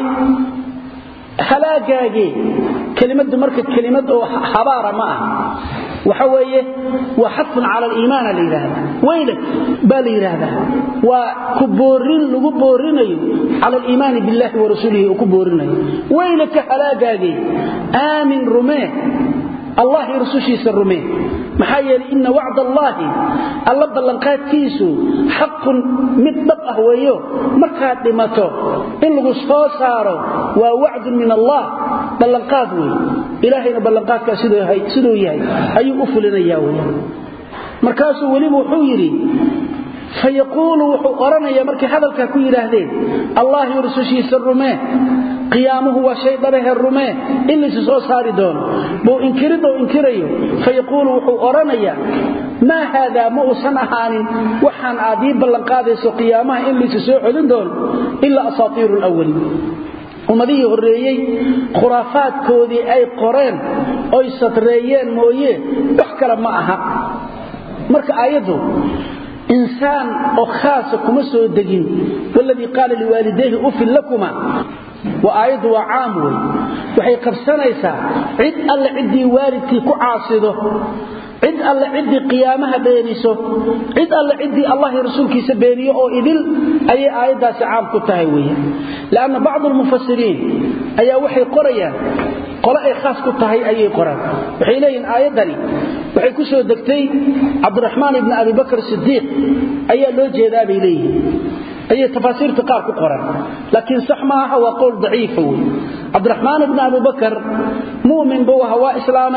هلاقاقي كلمة مركة كلمة حبارة معه وحويه وحث على الإيمان لإله ويلك بالإله وكبورين لقبورين على الإيمان بالله ورسوله وكبورين ويلك هلاقاقي آمن رميه الله رسوشي سرميه محايا إن وعد الله بلنقات كيسو حق مطبقه ويو مركات لماته إن لغسفو سارو ووعد من الله بلنقات وي إلهينا بلنقات كسدو يهي أي أفلنا ياوي مركاسو وليبو حويري فيقول وحقرنا يا مركي حدلك كوير أهدين الله يرسوشي سرميه قيامه وشيء ضره الرماه إلا سسو ساري دون بو إنكريو فيقول وحقرنا يا ما هذا مؤسن أهاني وحان عديب بلنقاذي سو قيامه إلا سسو حدن دون إلا أساطير الأول ومديه الرئيي خرافات كودي أي قرين أي سطريين مويه بحكرا معها مرك آياته إنسان أخاص كمسو الدجين والذي قال لوالديه أفل لكما وآيض وعاموي وحي قبسانيسا عد الله عدي والدتي كعاصده عد الله عدي قيامها بينيسو عد الله عدي الله رسولك سبينيه أو إذل أي آيضا سعام كتاهوية لأن بعض المفسرين أي وحي قرية قراء خاص كتاهي أي قرآن وحي لين آيضاني وحي كسو دكتي عبد الرحمن بن أبي بكر الصديق أي لو جيداب إليه أي تفاسير تقار كقرآن لكن صح معها هو قول ضعيف هو عبد الرحمن بن أبي بكر مؤمن بوها هو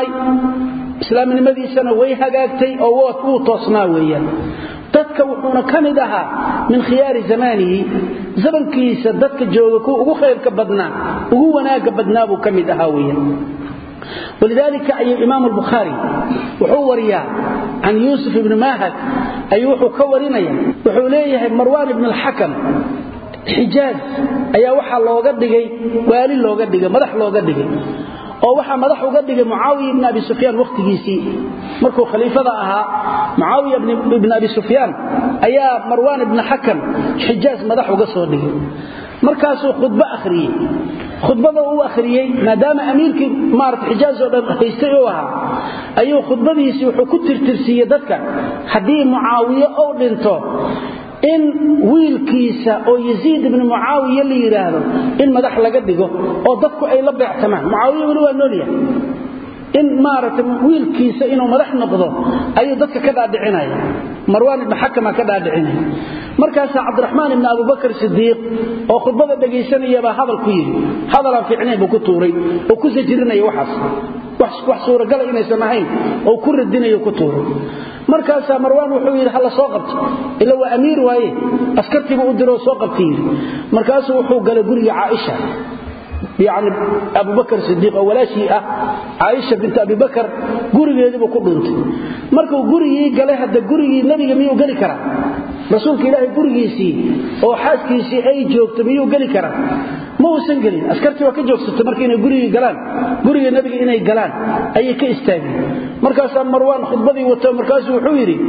إسلام المذي سنة ويهاقاكتي أو توصناويا تتكوحون كمدها من خيار زمانه زمن كيسا دتك جوغكو وغو خير كبدنا وغو ناك بدنابو كمدها ويا ولذلك أي إمام البخاري وحوريا عن يوسف بن ماهد أي وحورينيا وحوليه مروان بن الحكم حجاز أي وحا لوغا دغاي والي لوغا دغاي مدخ لوغا دغاي oo waxa madax uga dhigay Muawiya ibn Abi Sufyan waqtigiisii markuu khaliifada ahaa Muawiya ibn Abi Sufyan ayaa Marwan ibn Hakam Hijaz madax uga soo dhigay markaasuu khudba akhriyay khudbada uu akhriyay maadaama amiirkii maarat Hijaz oo dhan haystay oo ahaa ayuu khudbadiisii wuxuu ku tirtirsiyay dadka hadii Muawiya oo dhinto in wiilkiisa oo Yazid ibn Muawiya la yiraahdo in madax laga dhigo oo dadku ay la beectamaan Muawiya waa noolyahay in maarata wiilkiisa inuu madax noqdo ayuu dadka ka dhaadhicinaya Marwan ibn Hakam ka dhaadhicinaya markaas Abdurrahman ibn Abu Bakr Siddiq oo khudbada dhageysanaya baa hadal ku yiri hadal aan fiicneen buu ku tuuray oo ku sajirinaya wax suuragal inay samahayn oo ku radinayo ku tuuray markaas Marwan wuxuu yiri hal soo qabto ila waa amiir waaye askartiiba u diro soo qabtay markaas wuxuu galay guriga Aisha يعني أبو بكر الصديق أولا شيء عائشة بنت أبي بكر قرية يدب كلنت مركو قرية قال هذا قرية النبي ميو قال كرا رسولك إلهي قرية سي أو حاسك سي أي جوك تبيو قال كرا مو سنقلين أسكرتي وكي جوك ستمركين قرية قلان قرية النبي إنهي قلان أي كإستاذي مركز مروان خطبضي ومركز وحويري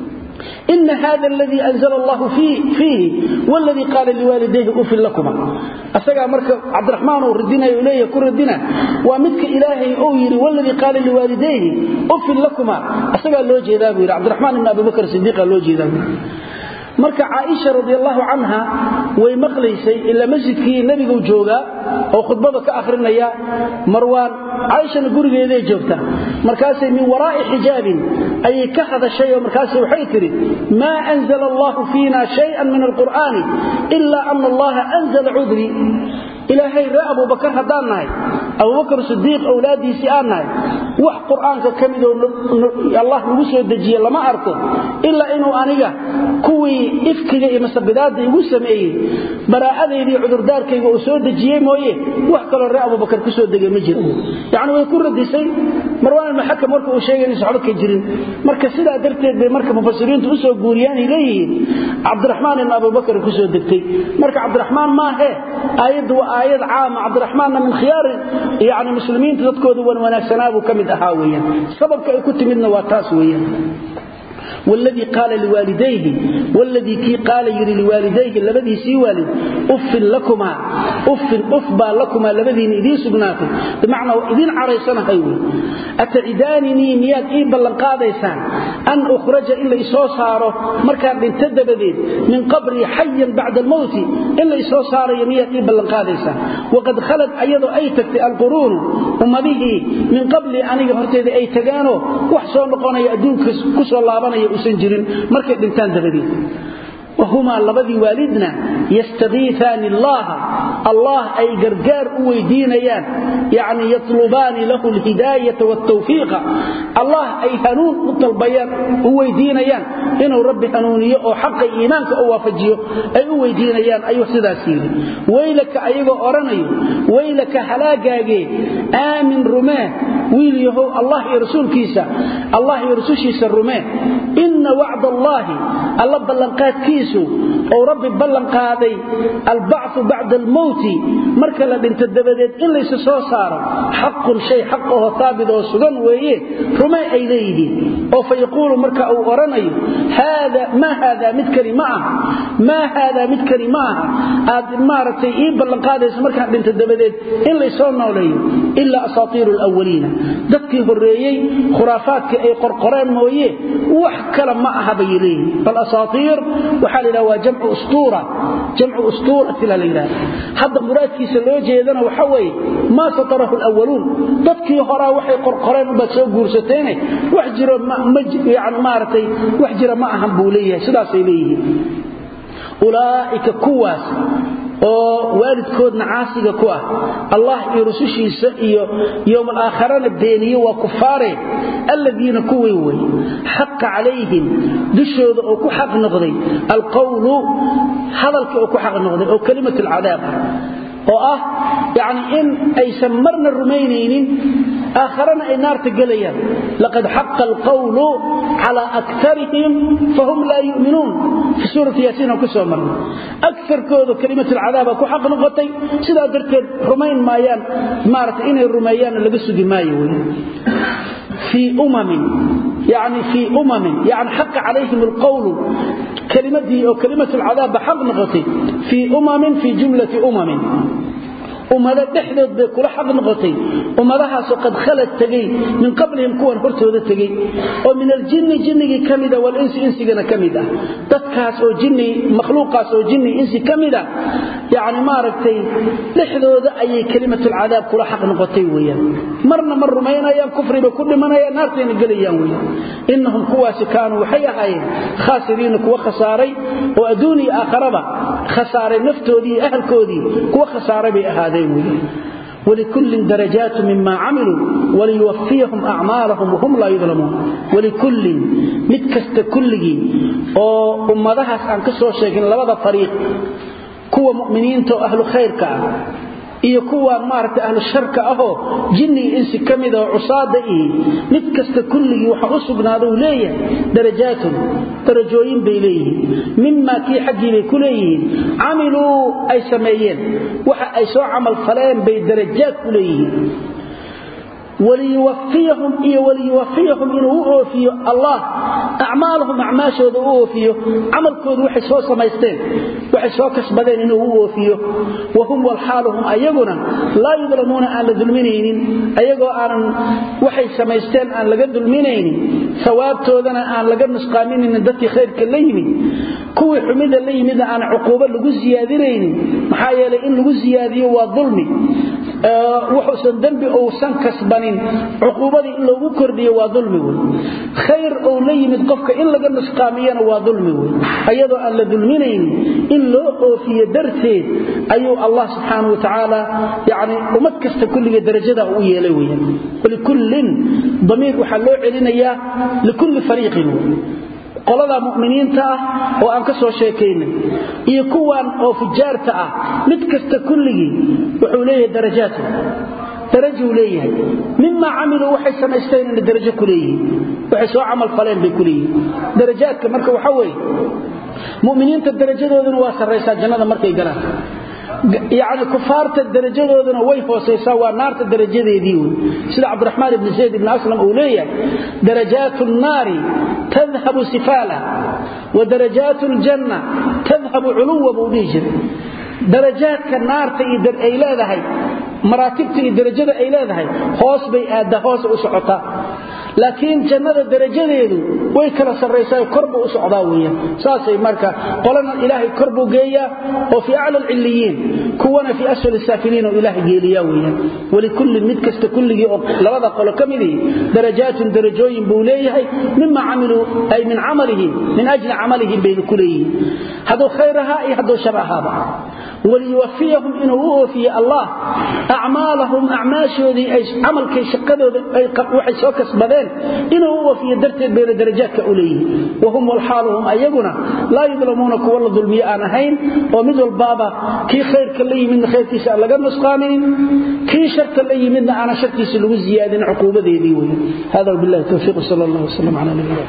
إن هذا الذي أنزل الله فيه والذي قال لوالديه أفل لكما أسأل مركب عبد الرحمن وردنا إليه كردنا ومتك إلهي أويري والذي قال لوالديه أفل لكما أسأل اللوجه ذابير عبد الرحمن بن أبي بكر الصديق اللوجه ذابير marka Aisha radiyallahu anha way maqlaysay ila masjidkii nabiga jooga oo khudbada ka akhrinaya Marwan Aisha gurigeeda joogta markaas min waraa'i hijaabin ay ka hadashay oo markaas waxay tiri ma anzala Allah fiina shay'an min al-Qur'an illa anna Allah anzala 'udri إلهي رأى أبو بكر هداناي أبو بكر الصديق أولادي سياناي وح قرآن كميدو الله نوسو الدجية لما أركو إلا إنه أنيقى كوي إفكي مسبدات يوسم إيه براءة يدي عذر دار كي يوسو الدجية مويه وح قال رأى أبو بكر كسو الدجية مجر يعني ويكون ردي سي مروان المحكم مركو وشيء يسعبك يجرين مركز سيدة درتي بمركب مفسرين تقصوا قوريان إليه عبد الرحمن إن أبو بكر كسو الدجية مركب عبد الرحمن ما هي آيات عامة عبد الرحمن من خيار يعني مسلمين تذكروا وناكسنابوا كمد أهاويا سبب كنت منه واتاسويا والذي قال لوالديه والذي كي قال يري لوالديه لبدي سي والد أف لكما أفبا لكما لبدي إذين سبناته بمعنى إذين عريسان هايوي أتعدانني مياد إيبا لنقاضيسان أن أخرج إلا إسوساره مركان لنتدبذين من قبري حيا بعد الموت إلا إسوساره يمياد إيبا لنقاضيسان وقد خلت أيضا أيتك القرون وما به من قبل أن يهرتدي أيتقانه وحسون لقونا يأدون كسو الله بنا يسنجرين مركب بنتان دبدي وهما لبدي والدنا يستغيثان الله أي قرقار ويدينيان يعني يطلبان له الهداية والتوفيق الله أي هنون مطلبيان ويدينيان إنه رب هنونيه أو حق إيمانك أو وافجيه أي ويدينيان أي سداسيري ويلك أيضا أراني ويلك هلاقاقي آمن رماه ويليه الله يرسول كيسا الله يرسول كيسا الرماه إن وعد الله بلنقات كيسو أو رب بلنقاتي البعث بعد الموت مركلا بنت الدبدت إلا يسسو صار حق شيء حقه ثابت وسجن ويه رمى إليه أو فيقول مركا أو أراني هذا متكري معه ما هذا متكري معه مارتي إيه بلنقاتي مركا بنت الدبدت إلا يسونا وليه إلا أساطير الأولين دكي هريي خرافات أي قرقران مويه وحكلا معها بيليه فالأساطير وحال له جمع أسطورة لليلة هذا مراد كيس اللوجه إذن وحوي ما سطره الأولون تذكي هرا وحي قرقران وبتسوق قرستين وحجر يعني مارتي وحجر معهم بوليه سلاس إليه أولئك كواس oo waalidkoodna caasiga ku ah Allah iyo rusushiisa iyo yawm al-aakhirana beeniyo waa kufaare alladina kuway haqq alayhim dushooda oo ku xaq noqday alqawlu hadalka oo ku xaq noqday oo kalimatu al-adaab oo ah yani in ay samarna rumaynaynin آخرنا أي نار تقليا لقد حق القول على أكثرهم فهم لا يؤمنون في سورة ياسين وكسوة مرة أكثر كودو كلمة العذاب أكو حق نقطي سيدا درت رمين مايان مارت إني الرميان اللي قصوا دي مايوين في يعني حق عليهم القول كلمة دي أو كلمة العذاب حق نقطي في في جملة وماذا تحدث بكل حق نقطي وماذا قد خلت تجي من قبلهم كون هرتوا تجي ومن الجن جني كمدة والإنس إنس جنا كمدة تتكاس أو جني مخلوقاس أو جني إنس كمدة يعني ما ركتي تحدث أي كلمة العذاب كل حق نقطي ويا مر ما ينايا كفر بكل من يا نارتين قليا ويا إنهم قواس كانوا حيا خاسرين كوا خساري وأدوني آخربا خساري نفتو دي أهل كودي كوا خساري بأهذا ولكل درجات مما عملوا وليوفيهم أعمالهم وهم لا يظلمون ولكل متكست كله ومدهس عن كسر شيء لبدا فريق كوا مؤمنين تو أهل خير كا iyo kuwa maarta ahlu sharka aho jinni insi kamida cusaada mid kasta kulligi waxa u sugnaado leeyahay darajooyin bay leeyihiin mimma ki xaqii ku leeyihiin amilu ay sameeyeen waxa ay soo amal faleen bay darajaad ku leeyihiin وليوفيهم إنه أوفيه الله أعمالهم أعماشهم أوفيه عمل كود وحسوا سمايستين وحسوا كسبدين إنه أوفيه وهم والحالهم أيقنا لا يظلمون أن لذلمينين أيقوا أن وحي سمايستين أن لقد ذلمينين ثواب تودنا أن لقد نسقامين إن دتي خير كليهم كوي حميد الليهم إذا أن عقوبة لقوا زيادين محايا لإن لقوا زيادية وظلمي وحسن ذنبي أو سنكسبنين عقوبتي إن لو كرديه وظلمي خير أو ليمد قفك إن لقى نسقاميان وظلمي أيضا أن لظلمين إن لو في درسه أيو الله سبحانه وتعالى يعني ومكست كل درجة أوية لويا ولكل ضمير وحلو علينا لكل فريق qolada mu'miniinta oo aan ka soo sheekeynay iyo kuwan oo fujaarta mid kasta kulligi wuxuu leeyahay darajo leeyahay mimma amilu waxay samaysteen in darajo kuleeyahay waxay soo amal faleen bay kuleeyahay darajaadka marka waxa weey mu'miniinta darajadooduna waa sareysaa jannada markay galaan يعني كفارة الدرجة ذو ويفو سيساوى نار الدرجة ذي سيدة عبد الرحمن بن زيد بن أسلم أولية درجات النار تذهب سفالة ودرجات الجنة تذهب علو بوديجر درجات كالنار تقدر إيلادها مراتب درجة إيلادها خاص بيئادة خاص أسعطا لكن جنة درجة ذي ويكلا سريسا كرب أسعداوية ساسي مركا قولنا الإلهي كرب جيا وفي أعلى العليين كونا في أسفل السافلين وإلهي جيلياوية ولكل مدكست كل لبدا قول كمذي درجات درجوين بوليه مما عملوا أي من عمله من أجل عمله بين كليه هذا خيرها هذا شرها وليوفيهم إنه في الله أعمالهم أعماشهم عمل كي شقدوا وحي كسبدين إنه في درجة بين درجات كأوليه وهم والحالهم أيقنا لا يظلمون كوال ظلمي آنهين ومثل البابا كي خير كلي من خير تسأل لقد نسقامين كي شر كلي من أنا شر تسأل وزيادين عقوبة ذي هذا بالله التوفيق صلى الله وسلم على نبينا